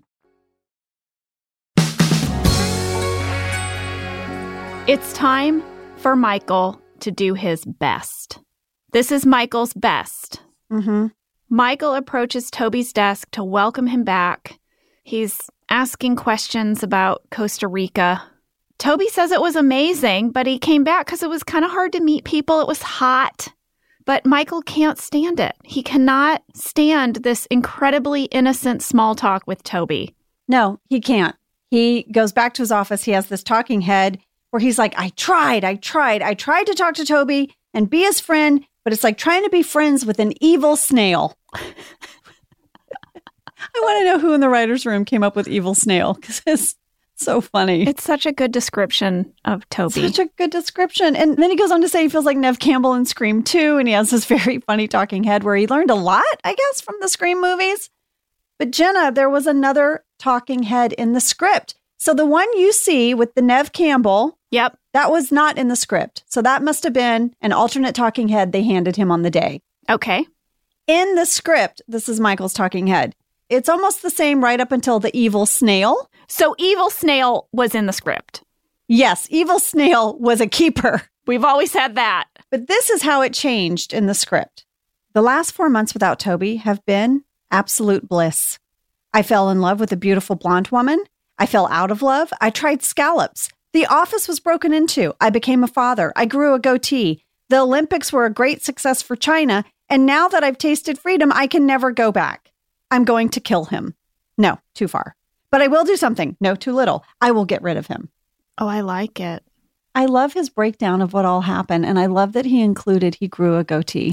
It's time for Michael to do his best. This is Michael's best. Michael approaches Toby's desk to welcome him back. He's asking questions about Costa Rica. Toby says it was amazing, but he came back because it was kind of hard to meet people. It was hot. But Michael can't stand it. He cannot stand this incredibly innocent small talk with Toby. No, he can't. He goes back to his office. He has this talking head where he's like, I tried to talk to Toby and be his friend, but it's like trying to be friends with an evil snail. I want to know who in the writer's room came up with evil snail, because it's so funny. It's such a good description of Toby. Such a good description. And then he goes on to say he feels like Neve Campbell in Scream 2, and he has this very funny talking head where he learned a lot, I guess, from the Scream movies. But Jenna, there was another talking head in the script. So the one you see with the Neve Campbell, yep, that was not in the script. So that must have been an alternate talking head they handed him on the day. Okay. In the script, this is Michael's talking head. It's almost the same right up until the evil snail. So evil snail was in the script. Yes, evil snail was a keeper. We've always had that. But this is how it changed in the script. The last 4 months without Toby have been absolute bliss. I fell in love with a beautiful blonde woman. I fell out of love. I tried scallops. The office was broken into. I became a father. I grew a goatee. The Olympics were a great success for China. And now that I've tasted freedom, I can never go back. I'm going to kill him. No, too far. But I will do something. No, too little. I will get rid of him. Oh, I like it. I love his breakdown of what all happened. And I love that he included he grew a goatee.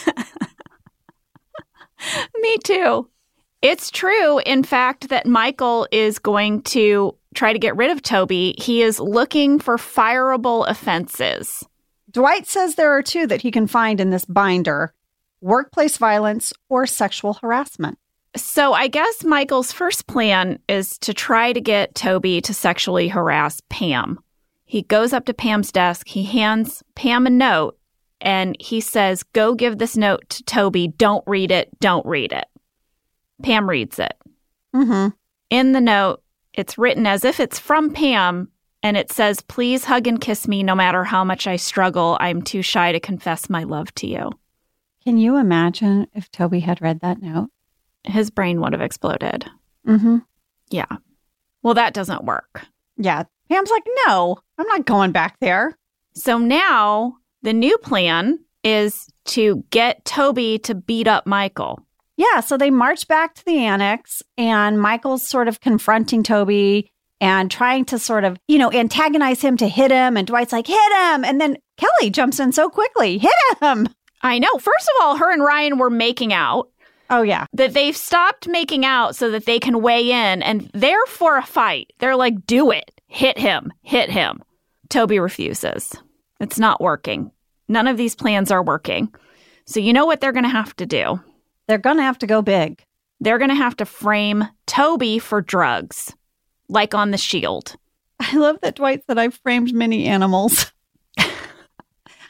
Me too. It's true, in fact, that Michael is going to try to get rid of Toby. He is looking for fireable offenses. Dwight says there are two that he can find in this binder: workplace violence or sexual harassment. So I guess Michael's first plan is to try to get Toby to sexually harass Pam. He goes up to Pam's desk, he hands Pam a note, and he says, go give this note to Toby. Don't read it. Don't read it. Pam reads it. In the note, it's written as if it's from Pam, and it says, please hug and kiss me no matter how much I struggle. I'm too shy to confess my love to you. Can you imagine if Toby had read that note? His brain would have exploded. Yeah. Well, that doesn't work. Yeah. Pam's like, no, I'm not going back there. So now the new plan is to get Toby to beat up Michael. Yeah, so they march back to the annex, and Michael's sort of confronting Toby and trying to sort of, antagonize him to hit him. And Dwight's like, hit him. And then Kelly jumps in so quickly. Hit him. I know. First of all, her and Ryan were making out. Oh, yeah. That they've stopped making out so that they can weigh in, and they're for a fight. They're like, do it. Hit him. Hit him. Toby refuses. It's not working. None of these plans are working. So you know what they're going to have to do? They're going to have to go big. They're going to have to frame Toby for drugs, like on The Shield. I love that Dwight said, I framed many animals.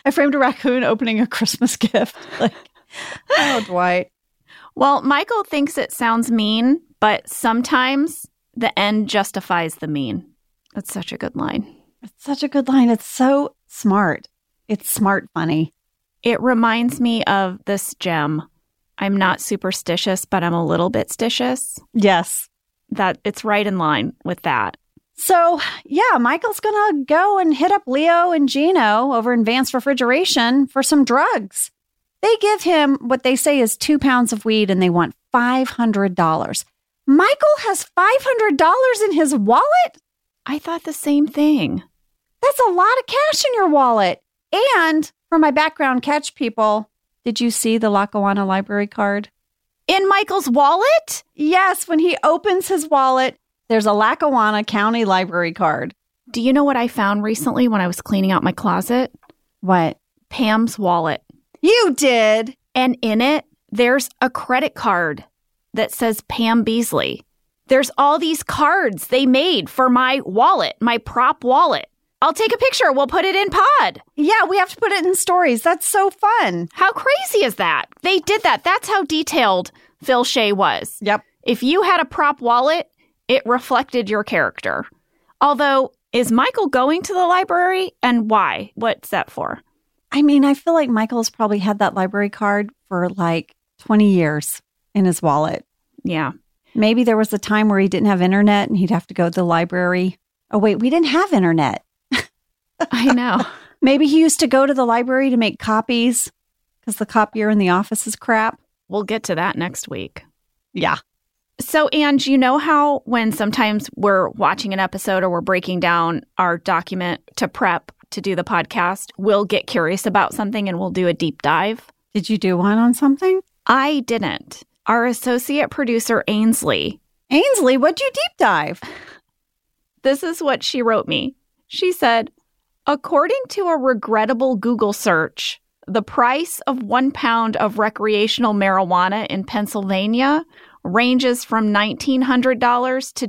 I framed a raccoon opening a Christmas gift. Like, oh, Dwight. Well, Michael thinks it sounds mean, but sometimes the end justifies the mean. That's such a good line. It's such a good line. It's so smart. It's smart funny. It reminds me of this gem. I'm not superstitious, but I'm a little bit stitious. Yes. That it's right in line with that. So, yeah, Michael's going to go and hit up Leo and Gino over in Vance Refrigeration for some drugs. They give him what they say is 2 pounds of weed and they want $500. Michael has $500 in his wallet? I thought the same thing. That's a lot of cash in your wallet. And for my background catch people, did you see the Lackawanna library card? In Michael's wallet? Yes, when he opens his wallet, there's a Lackawanna County library card. Do you know what I found recently when I was cleaning out my closet? What? Pam's wallet. You did? And in it, there's a credit card that says Pam Beasley. There's all these cards they made for my wallet, my prop wallet. I'll take a picture. We'll put it in pod. Yeah, we have to put it in stories. That's so fun. How crazy is that? They did that. That's how detailed Phil Shea was. Yep. If you had a prop wallet, it reflected your character. Although, is Michael going to the library and why? What's that for? I mean, I feel like Michael's probably had that library card for like 20 years in his wallet. Yeah. Maybe there was a time where he didn't have internet and he'd have to go to the library. Oh, wait, we didn't have internet. I know. Maybe he used to go to the library to make copies because the copier in the office is crap. We'll get to that next week. Yeah. So, Ange, you know how when sometimes we're watching an episode or we're breaking down our document to prep to do the podcast, we'll get curious about something and we'll do a deep dive? Did you do one on something? I didn't. Our associate producer, Ainsley. Ainsley, what'd you deep dive? This is what she wrote me. She said, according to a regrettable Google search, the price of 1 pound of recreational marijuana in Pennsylvania ranges from $1,900 to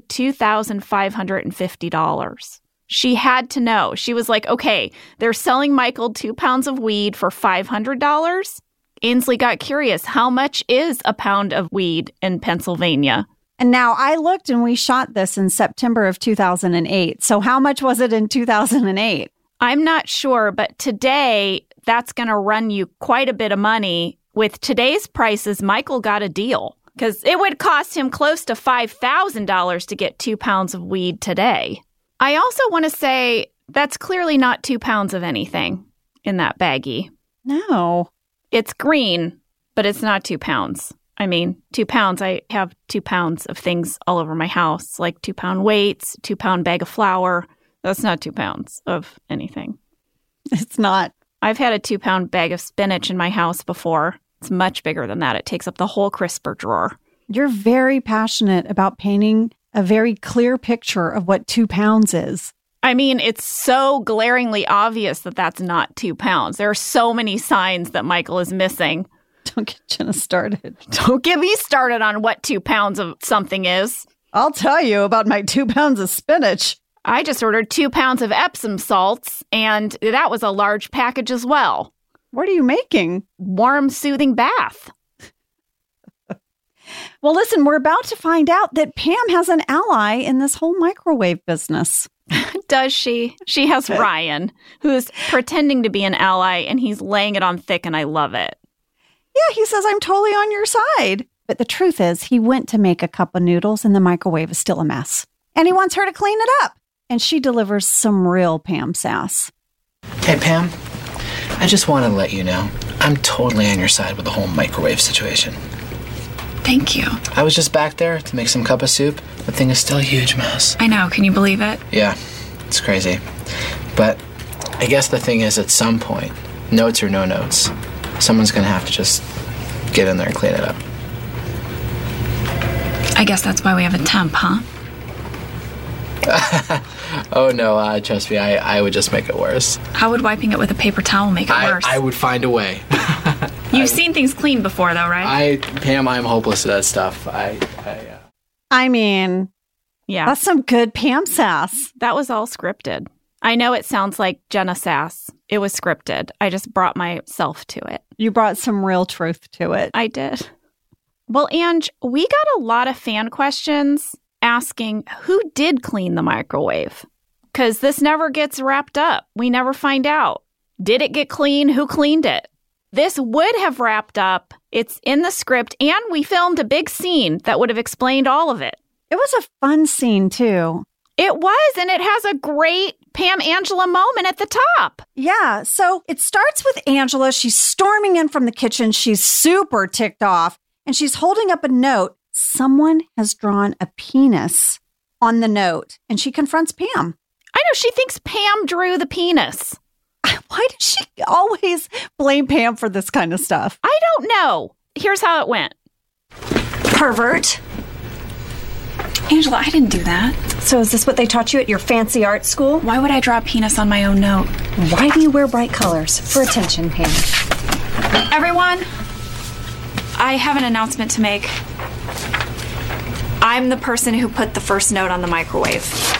$2,550. She had to know. She was like, okay, they're selling Michael 2 pounds of weed for $500. Ainsley got curious. How much is a pound of weed in Pennsylvania? And now I looked and we shot this in September of 2008. So how much was it in 2008? I'm not sure, but today that's going to run you quite a bit of money. With today's prices, Michael got a deal because it would cost him close to $5,000 to get 2 pounds of weed today. I also want to say that's clearly not 2 pounds of anything in that baggie. No. It's green, but it's not 2 pounds. I mean, 2 pounds, I have 2 pounds of things all over my house, like 2 pound weights, 2 pound bag of flour. That's not 2 pounds of anything. It's not. I've had a 2 pound bag of spinach in my house before. It's much bigger than that. It takes up the whole crisper drawer. You're very passionate about painting a very clear picture of what 2 pounds is. I mean, it's so glaringly obvious that that's not 2 pounds. There are so many signs that Michael is missing. Don't get Jenna started. Don't get me started on what 2 pounds of something is. I'll tell you about my 2 pounds of spinach. I just ordered 2 pounds of Epsom salts, and that was a large package as well. What are you making? Warm, soothing bath. Well, listen, we're about to find out that Pam has an ally in this whole microwave business. Does she? She has Ryan, who's pretending to be an ally, and he's laying it on thick, and I love it. Yeah, he says, I'm totally on your side. But the truth is, he went to make a cup of noodles, and the microwave is still a mess. And he wants her to clean it up. And she delivers some real Pam sass. Hey, Pam. I just want to let you know, I'm totally on your side with the whole microwave situation. Thank you. I was just back there to make some cup of soup. The thing is still a huge mess. I know. Can you believe it? Yeah, it's crazy. But I guess the thing is, at some point, notes or no notes, someone's going to have to just get in there and clean it up. I guess that's why we have a temp, huh? Oh, no, trust me, I would just make it worse. How would wiping it with a paper towel make it worse? I would find a way. You've seen things clean before, though, right? Pam, I'm hopeless at that stuff. I mean, Yeah, that's some good Pam sass. that was all scripted. I know it sounds like Jenna Sass. It was scripted. I just brought myself to it. You brought some real truth to it. I did. Well, Ange, we got a lot of fan questions asking who did clean the microwave. Because this never gets wrapped up. We never find out. Did it get clean? Who cleaned it? This would have wrapped up. It's in the script, and we filmed a big scene that would have explained all of it. It was a fun scene, too. It was, and it has a great Pam Angela moment at the top. Yeah, so it starts with Angela. She's storming in from the kitchen. She's super ticked off, and she's holding up a note. Someone has drawn a penis on the note, and she confronts Pam. I know, she thinks Pam drew the penis. Why does she always blame Pam for this kind of stuff? I don't know. Here's how it went. Pervert. Angela, I didn't do that. So is this what they taught you at your fancy art school? Why would I draw a penis on my own note? Why do you wear bright colors? For attention, Pam. Everyone, I have an announcement to make. I'm the person who put the first note on the microwave.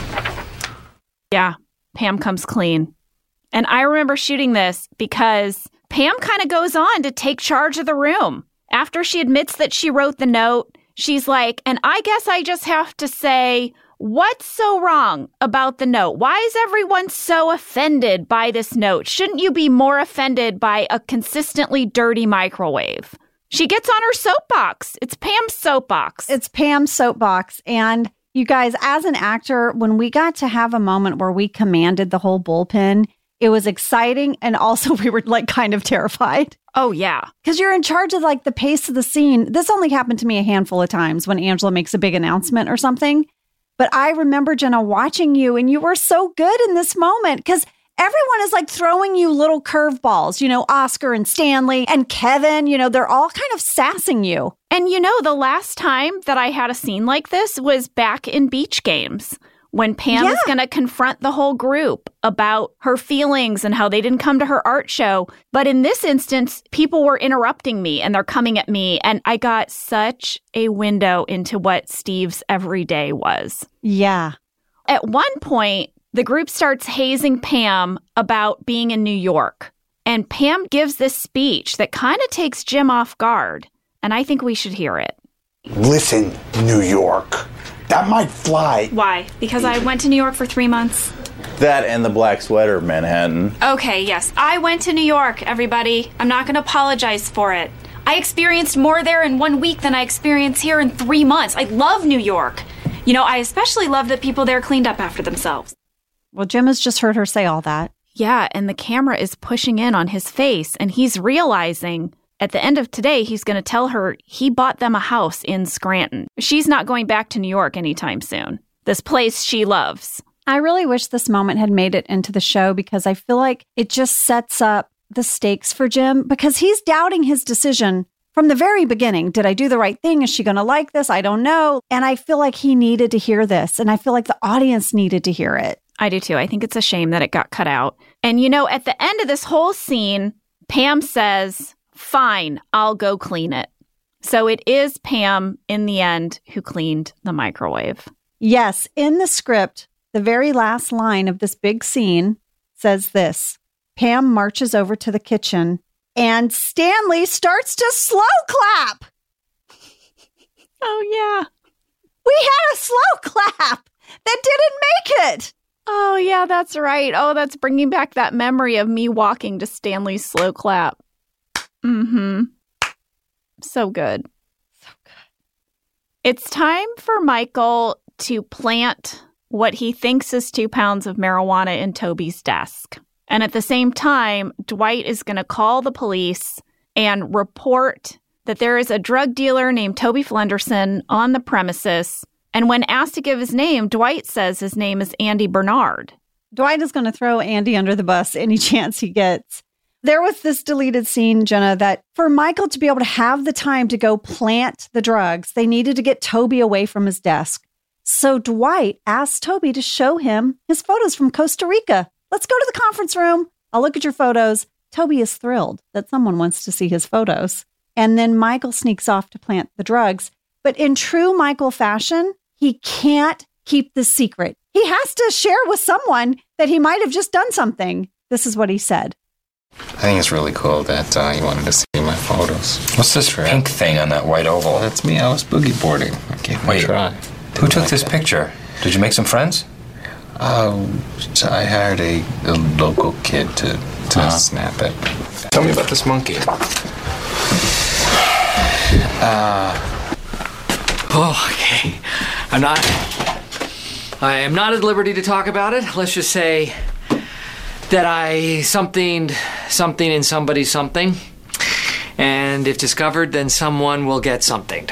Yeah, Pam comes clean. And I remember shooting this because Pam kind of goes on to take charge of the room. After she admits that she wrote the note, she's like, and I guess I just have to say, what's so wrong about the note? Why is everyone so offended by this note? Shouldn't you be more offended by a consistently dirty microwave? She gets on her soapbox. It's Pam's soapbox. It's Pam's soapbox. And you guys, as an actor, when we got to have a moment where we commanded the whole bullpen, it was exciting. And also we were like kind of terrified. Oh, yeah. Because you're in charge of like the pace of the scene. This only happened to me a handful of times when Angela makes a big announcement or something. But I remember, Jenna, watching you, and you were so good in this moment because everyone is like throwing you little curveballs. You know, Oscar and Stanley and Kevin, you know, they're all kind of sassing you. And you know, the last time that I had a scene like this was back in Beach Games when Pam is going to confront the whole group about her feelings and how they didn't come to her art show. But in this instance, people were interrupting me and they're coming at me. And I got such a window into what Steve's everyday was. Yeah. At one point, the group starts hazing Pam about being in New York. And Pam gives this speech that kind of takes Jim off guard. And I think we should hear it. Listen, New York. That might fly. Why? Because I went to New York for 3 months? That and the black sweater, Manhattan. Okay, yes. I went to New York, everybody. I'm not going to apologize for it. I experienced more there in 1 week than I experienced here in 3 months. I love New York. You know, I especially love that people there cleaned up after themselves. Well, Jim has just heard her say all that. Yeah, and the camera is pushing in on his face, and he's realizing at the end of today, he's going to tell her he bought them a house in Scranton. She's not going back to New York anytime soon. This place she loves. I really wish this moment had made it into the show because I feel like it just sets up the stakes for Jim because he's doubting his decision from the very beginning. Did I do the right thing? Is she going to like this? I don't know. And I feel like he needed to hear this. And I feel like the audience needed to hear it. I do too. I think it's a shame that it got cut out. And you know, at the end of this whole scene, Pam says, fine, I'll go clean it. So it is Pam, in the end, who cleaned the microwave. Yes, in the script, the very last line of this big scene says this. Pam marches over to the kitchen and Stanley starts to slow clap. Oh, yeah. We had a slow clap that didn't make it. Oh, yeah, that's right. Oh, that's bringing back that memory of me walking to Stanley's slow clap. Mm-hmm. So good. So good. It's time for Michael to plant what he thinks is 2 pounds of marijuana in Toby's desk. And at the same time, Dwight is going to call the police and report that there is a drug dealer named Toby Flenderson on the premises. And when asked to give his name, Dwight says his name is Andy Bernard. Dwight is going to throw Andy under the bus any chance he gets. There was this deleted scene, Jenna, that for Michael to be able to have the time to go plant the drugs, they needed to get Toby away from his desk. So Dwight asked Toby to show him his photos from Costa Rica. Let's go to the conference room. I'll look at your photos. Toby is thrilled that someone wants to see his photos. And then Michael sneaks off to plant the drugs. But in true Michael fashion, he can't keep the secret. He has to share with someone that he might have just done something. This is what he said. I think it's really cool that you wanted to see my photos. What's this pink thing on that white oval? That's me. I was boogie boarding. I gave it a try. Who took this picture? Did you make some friends? I hired a local kid to snap it. Tell me about this monkey. Okay. I am not at liberty to talk about it. Let's just say that I something in somebody's something. And if discovered, then someone will get something.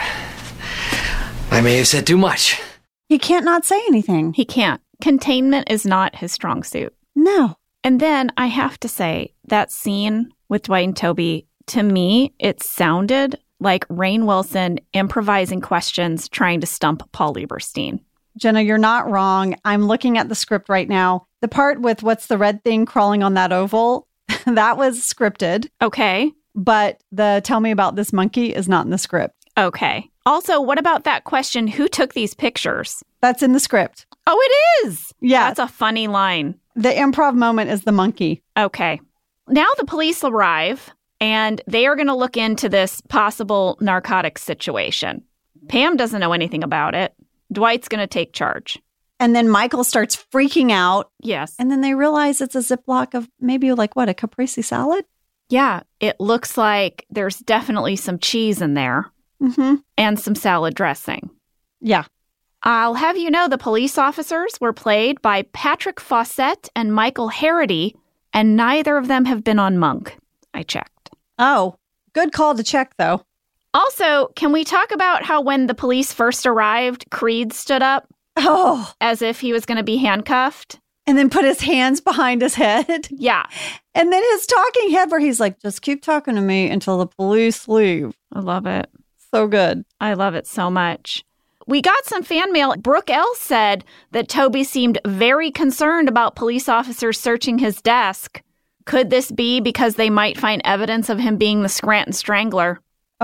I may have said too much. He can't not say anything. He can't. Containment is not his strong suit. No. And then I have to say, that scene with Dwight and Toby, to me, it sounded like Rainn Wilson improvising questions trying to stump Paul Lieberstein. Jenna, you're not wrong. I'm looking at the script right now. The part with what's the red thing crawling on that oval, that was scripted. Okay. But the tell me about this monkey is not in the script. Okay. Also, what about that question, who took these pictures? That's in the script. Oh, it is? Yeah. That's a funny line. The improv moment is the monkey. Okay. Now the police arrive, and they are going to look into this possible narcotics situation. Pam doesn't know anything about it. Dwight's going to take charge. And then Michael starts freaking out. Yes. And then they realize it's a Ziploc of maybe a caprese salad? Yeah. It looks like there's definitely some cheese in there. Mm-hmm. And some salad dressing. Yeah. I'll have you know the police officers were played by Patrick Fawcett and Michael Harity, and neither of them have been on Monk. I checked. Oh, good call to check, though. Also, can we talk about how when the police first arrived, Creed stood up? Oh. As if he was going to be handcuffed. And then put his hands behind his head. Yeah. And then his talking head where he's like, just keep talking to me until the police leave. I love it. So good. I love it so much. We got some fan mail. Brooke L. said that Toby seemed very concerned about police officers searching his desk. Could this be because they might find evidence of him being the Scranton Strangler?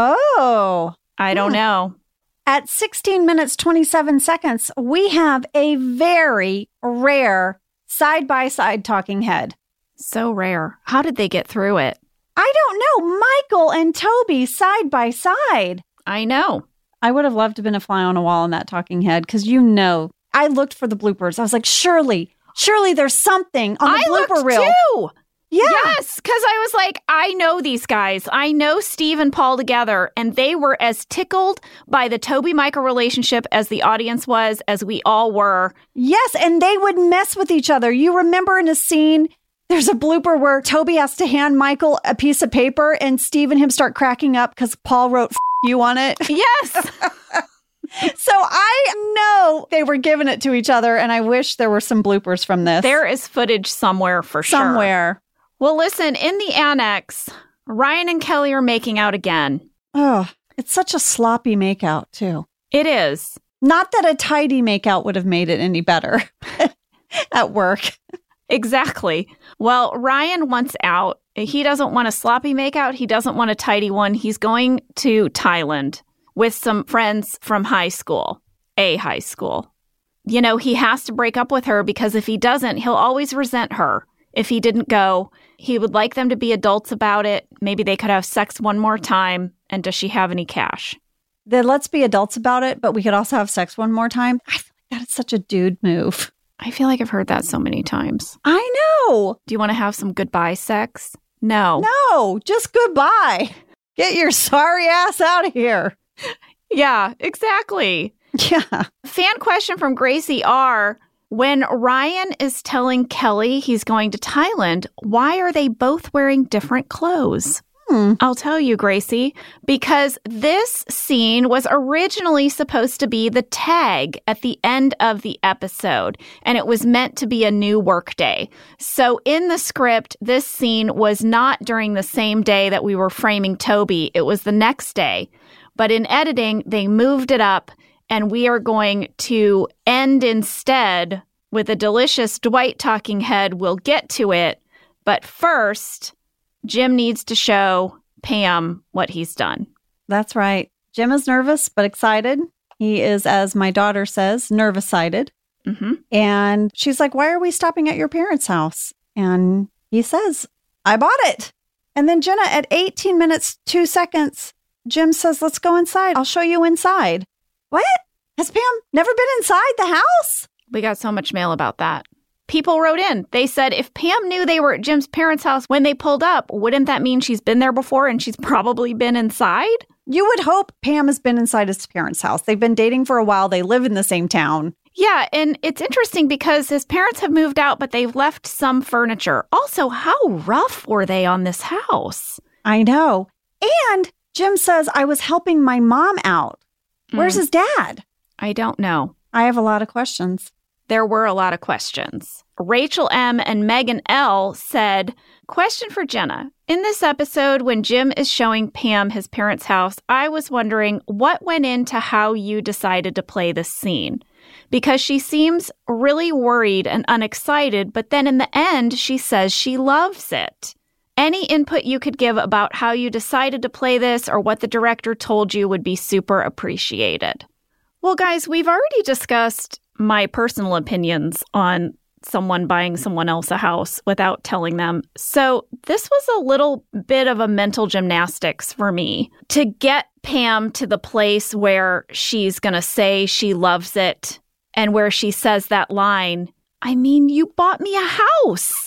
Oh. I don't know. At 16 minutes, 27 seconds, we have a very rare side-by-side talking head. So rare. How did they get through it? I don't know. Michael and Toby side by side. I know. I would have loved to have been a fly on a wall in that talking head because I looked for the bloopers. I was like, surely there's something on the blooper reel. Too. Yeah. Yes, because I was like, I know these guys. I know Steve and Paul together, and they were as tickled by the Toby-Michael relationship as the audience was, as we all were. Yes, and they would mess with each other. You remember in a scene, there's a blooper where Toby has to hand Michael a piece of paper, and Steve and him start cracking up because Paul wrote you on it. Yes. So I know they were giving it to each other, and I wish there were some bloopers from this. There is footage somewhere for sure. Somewhere. Well, listen, in the annex, Ryan and Kelly are making out again. Oh, it's such a sloppy makeout, too. It is. Not that a tidy makeout would have made it any better at work. Exactly. Well, Ryan wants out. He doesn't want a sloppy makeout. He doesn't want a tidy one. He's going to Thailand with some friends from high school, a high school. You know, he has to break up with her because if he doesn't, he'll always resent her. If he didn't go, he would like them to be adults about it. Maybe they could have sex one more time. And does she have any cash? Then let's be adults about it, but we could also have sex one more time. I feel like that is such a dude move. I feel like I've heard that so many times. I know. Do you want to have some goodbye sex? No. No, just goodbye. Get your sorry ass out of here. Yeah, exactly. Yeah. Fan question from Gracie R. When Ryan is telling Kelly he's going to Thailand, why are they both wearing different clothes? I'll tell you, Gracie, because this scene was originally supposed to be the tag at the end of the episode, and it was meant to be a new workday. So in the script, this scene was not during the same day that we were framing Toby. It was the next day. But in editing, they moved it up, and we are going to end instead with a delicious Dwight talking head. We'll get to it. But first, Jim needs to show Pam what he's done. That's right. Jim is nervous, but excited. He is, as my daughter says, nervous-sided. Mm-hmm. And she's like, why are we stopping at your parents' house? And he says, I bought it. And then Jenna, at 18 minutes, 2 seconds, Jim says, let's go inside. I'll show you inside. What? Has Pam never been inside the house? We got so much mail about that. People wrote in. They said if Pam knew they were at Jim's parents' house when they pulled up, wouldn't that mean she's been there before and she's probably been inside? You would hope Pam has been inside his parents' house. They've been dating for a while. They live in the same town. Yeah, and it's interesting because his parents have moved out, but they've left some furniture. Also, how rough were they on this house? I know. And Jim says, I was helping my mom out. Where's his dad? I don't know. I have a lot of questions. There were a lot of questions. Rachel M. and Megan L. said, question for Jenna. In this episode, when Jim is showing Pam his parents' house, I was wondering what went into how you decided to play this scene. Because she seems really worried and unexcited, but then in the end, she says she loves it. Any input you could give about how you decided to play this or what the director told you would be super appreciated. Well, guys, we've already discussed my personal opinions on someone buying someone else a house without telling them. So this was a little bit of a mental gymnastics for me to get Pam to the place where she's going to say she loves it and where she says that line, I mean, you bought me a house.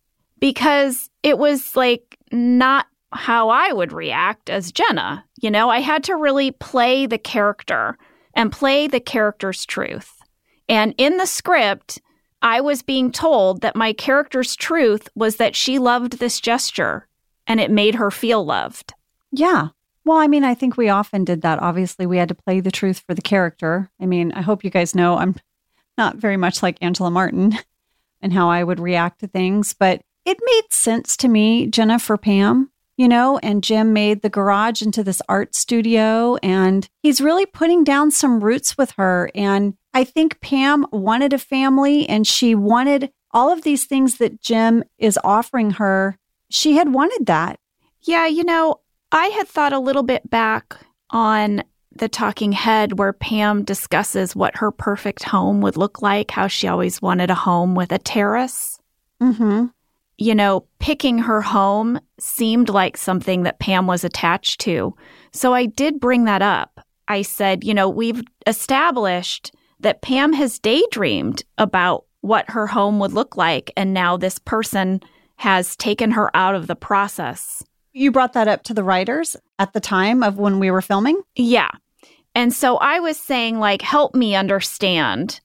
Because it was like not how I would react as Jenna. You know, I had to really play the character and play the character's truth. And in the script, I was being told that my character's truth was that she loved this gesture and it made her feel loved. Yeah. Well, I mean, I think we often did that. Obviously, we had to play the truth for the character. I mean, I hope you guys know I'm not very much like Angela Martin and how I would react to things, but it made sense to me, Jenna, for Pam, you know, and Jim made the garage into this art studio, and he's really putting down some roots with her. And I think Pam wanted a family, and she wanted all of these things that Jim is offering her. She had wanted that. Yeah, you know, I had thought a little bit back on the Talking Head where Pam discusses what her perfect home would look like, how she always wanted a home with a terrace. Mm-hmm. You know, picking her home seemed like something that Pam was attached to. So I did bring that up. I said, you know, we've established that Pam has daydreamed about what her home would look like. And now this person has taken her out of the process. You brought that up to the writers at the time of when we were filming? Yeah. And so I was saying, like, help me understand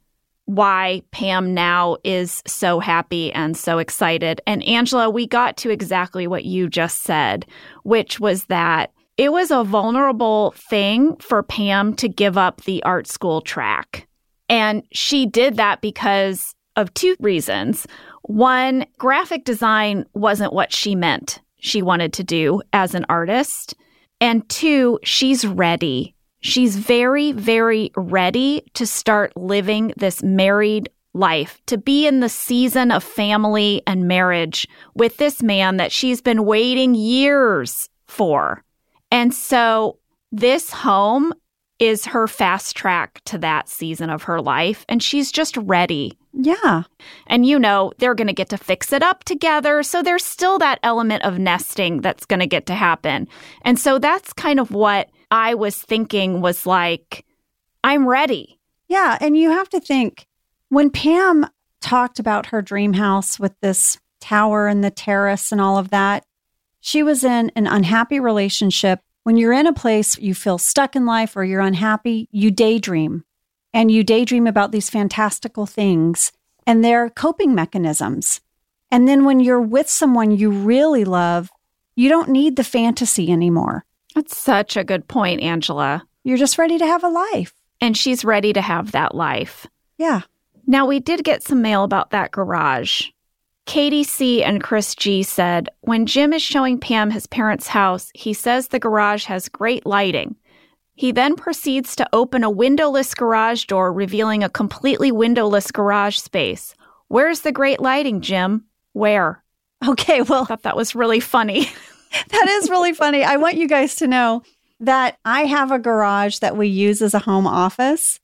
why Pam now is so happy and so excited. And Angela, we got to exactly what you just said, which was that it was a vulnerable thing for Pam to give up the art school track. And she did that because of two reasons. One, graphic design wasn't what she meant she wanted to do as an artist. And two, she's ready. She's very, very ready to start living this married life, to be in the season of family and marriage with this man that she's been waiting years for. And so this home is her fast track to that season of her life, and she's just ready. Yeah. And you know, they're going to get to fix it up together. So there's still that element of nesting that's going to get to happen. And so that's kind of what I was thinking was like, I'm ready. Yeah. And you have to think, when Pam talked about her dream house with this tower and the terrace and all of that, she was in an unhappy relationship. When you're in a place you feel stuck in life or you're unhappy, you daydream. And you daydream about these fantastical things and their coping mechanisms. And then when you're with someone you really love, you don't need the fantasy anymore. That's such a good point, Angela. You're just ready to have a life. And she's ready to have that life. Yeah. Now, we did get some mail about that garage. Katie C. and Chris G. said, when Jim is showing Pam his parents' house, he says the garage has great lighting. He then proceeds to open a windowless garage door, revealing a completely windowless garage space. Where's the great lighting, Jim? Where? Okay, well, I thought that was really funny. That is really funny. I want you guys to know that I have a garage that we use as a home office.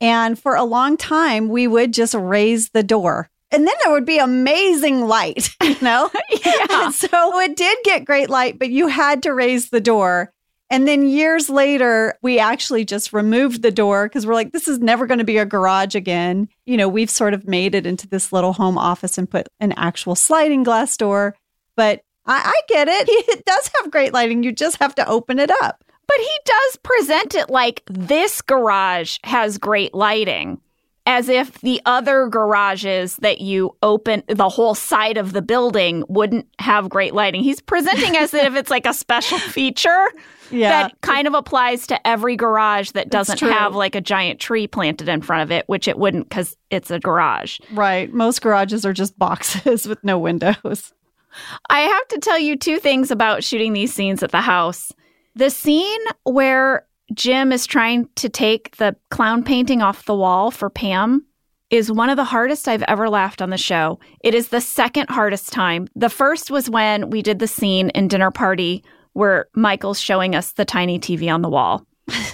And for a long time, we would just raise the door. And then there would be amazing light, Yeah. And so it did get great light, but you had to raise the door. And then years later, we actually just removed the door because we're like, this is never going to be a garage again. We've sort of made it into this little home office and put an actual sliding glass door. But I get it. It does have great lighting. You just have to open it up. But he does present it like this garage has great lighting, as if the other garages that you open, the whole side of the building, wouldn't have great lighting. He's presenting as if it's like a special feature that kind of applies to every garage that doesn't have like a giant tree planted in front of it, which it wouldn't because it's a garage. Right. Most garages are just boxes with no windows. I have to tell you 2 things about shooting these scenes at the house. The scene where Jim is trying to take the clown painting off the wall for Pam is one of the hardest I've ever laughed on the show. It is the second hardest time. The first was when we did the scene in Dinner Party where Michael's showing us the tiny TV on the wall.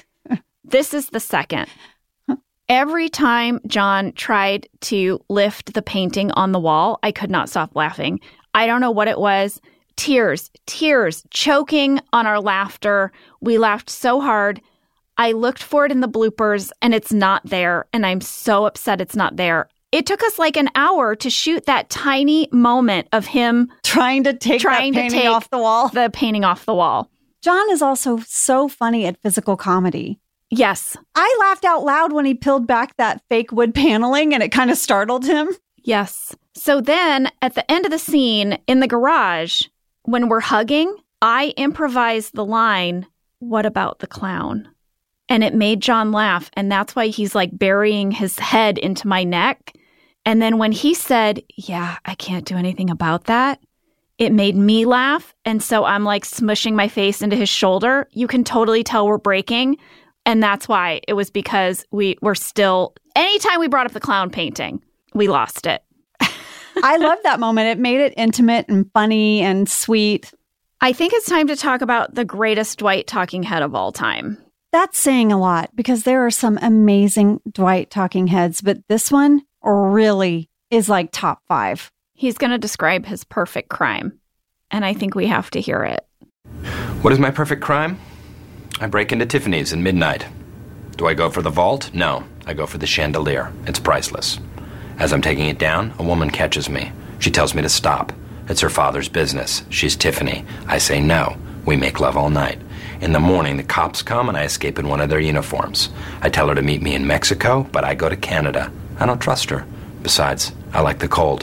This is the second. Every time John tried to lift the painting on the wall, I could not stop laughing. I don't know what it was. Tears, choking on our laughter. We laughed so hard. I looked for it in the bloopers and it's not there. And I'm so upset it's not there. It took us like an hour to shoot that tiny moment of him trying to take off the wall. The painting off the wall. John is also so funny at physical comedy. Yes. I laughed out loud when he peeled back that fake wood paneling and it kind of startled him. Yes. So then at the end of the scene in the garage, when we're hugging, I improvised the line, "What about the clown?" And it made John laugh. And that's why he's like burying his head into my neck. And then when he said, "Yeah, I can't do anything about that," it made me laugh. And so I'm like smushing my face into his shoulder. You can totally tell we're breaking. And that's why it was because we were still, anytime we brought up the clown painting, we lost it. I love that moment. It made it intimate and funny and sweet. I think it's time to talk about the greatest Dwight talking head of all time. That's saying a lot because there are some amazing Dwight talking heads, but this one really is like top 5. He's going to describe his perfect crime, and I think we have to hear it. What is my perfect crime? I break into Tiffany's at midnight. Do I go for the vault? No, I go for the chandelier. It's priceless. As I'm taking it down, a woman catches me. She tells me to stop. It's her father's business. She's Tiffany. I say no. We make love all night. In the morning, the cops come and I escape in one of their uniforms. I tell her to meet me in Mexico, but I go to Canada. I don't trust her. Besides, I like the cold.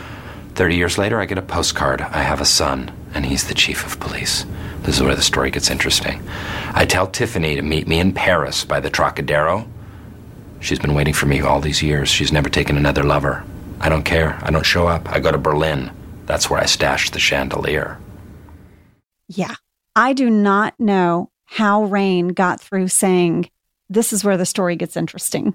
30 years later, I get a postcard. I have a son, and he's the chief of police. This is where the story gets interesting. I tell Tiffany to meet me in Paris by the Trocadero. She's been waiting for me all these years. She's never taken another lover. I don't care. I don't show up. I go to Berlin. That's where I stashed the chandelier. Yeah. I do not know how Rainn got through saying, this is where the story gets interesting.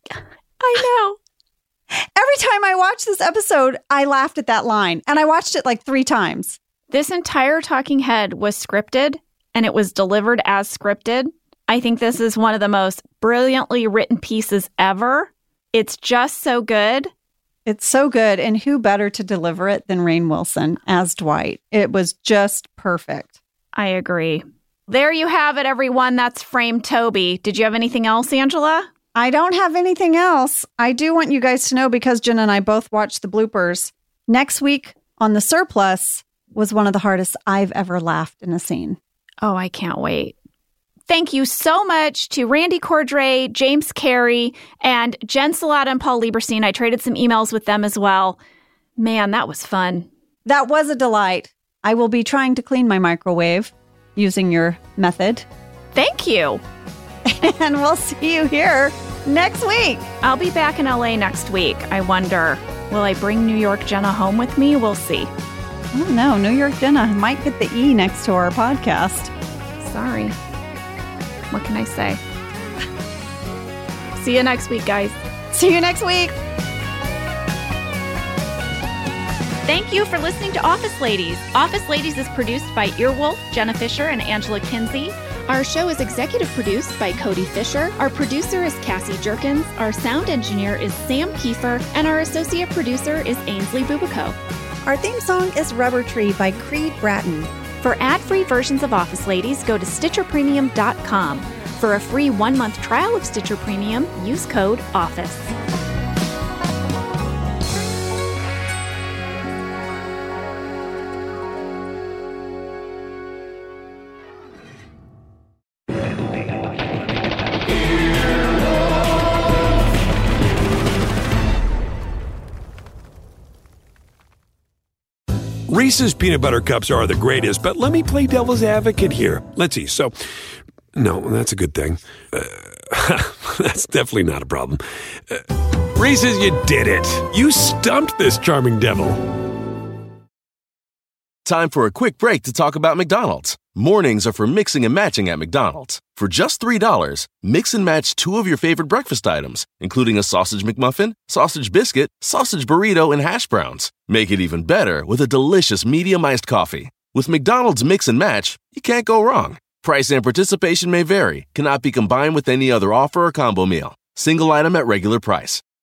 I know. Every time I watch this episode, I laughed at that line. And I watched it like 3 times. This entire talking head was scripted, and it was delivered as scripted. I think this is one of the most brilliantly written pieces ever. It's just so good. It's so good. And who better to deliver it than Rainn Wilson as Dwight? It was just perfect. I agree. There you have it, everyone. That's Frame Toby. Did you have anything else, Angela? I don't have anything else. I do want you guys to know, because Jen and I both watched the bloopers. Next week on The Surplus was one of the hardest I've ever laughed in a scene. Oh, I can't wait. Thank you so much to Randy Cordray, James Carey, and Jen Salata and Paul Lieberstein. I traded some emails with them as well. Man, that was fun. That was a delight. I will be trying to clean my microwave using your method. Thank you. And we'll see you here next week. I'll be back in LA next week. I wonder, will I bring New York Jenna home with me? We'll see. Oh, no. New York Jenna might get the E next to our podcast. Sorry. What can I say? See you next week, guys. See you next week. Thank you for listening to Office Ladies. Office Ladies is produced by Earwolf, Jenna Fisher, and Angela Kinsey. Our show is executive produced by Cody Fisher. Our producer is Cassie Jerkins. Our sound engineer is Sam Kiefer. And our associate producer is Ainsley Bubico. Our theme song is Rubber Tree by Creed Bratton. For ad-free versions of Office Ladies, go to StitcherPremium.com. For a free 1-month trial of Stitcher Premium, use code OFFICE. Reese's Peanut Butter Cups are the greatest, but let me play devil's advocate here. Let's see. So, no, that's a good thing. That's definitely not a problem. Reese's, you did it. You stumped this charming devil. Time for a quick break to talk about McDonald's. Mornings are for mixing and matching at McDonald's. For just $3, mix and match 2 of your favorite breakfast items, including a sausage McMuffin, sausage biscuit, sausage burrito, and hash browns. Make it even better with a delicious medium iced coffee. With McDonald's Mix and Match, you can't go wrong. Price and participation may vary, cannot be combined with any other offer or combo meal. Single item at regular price.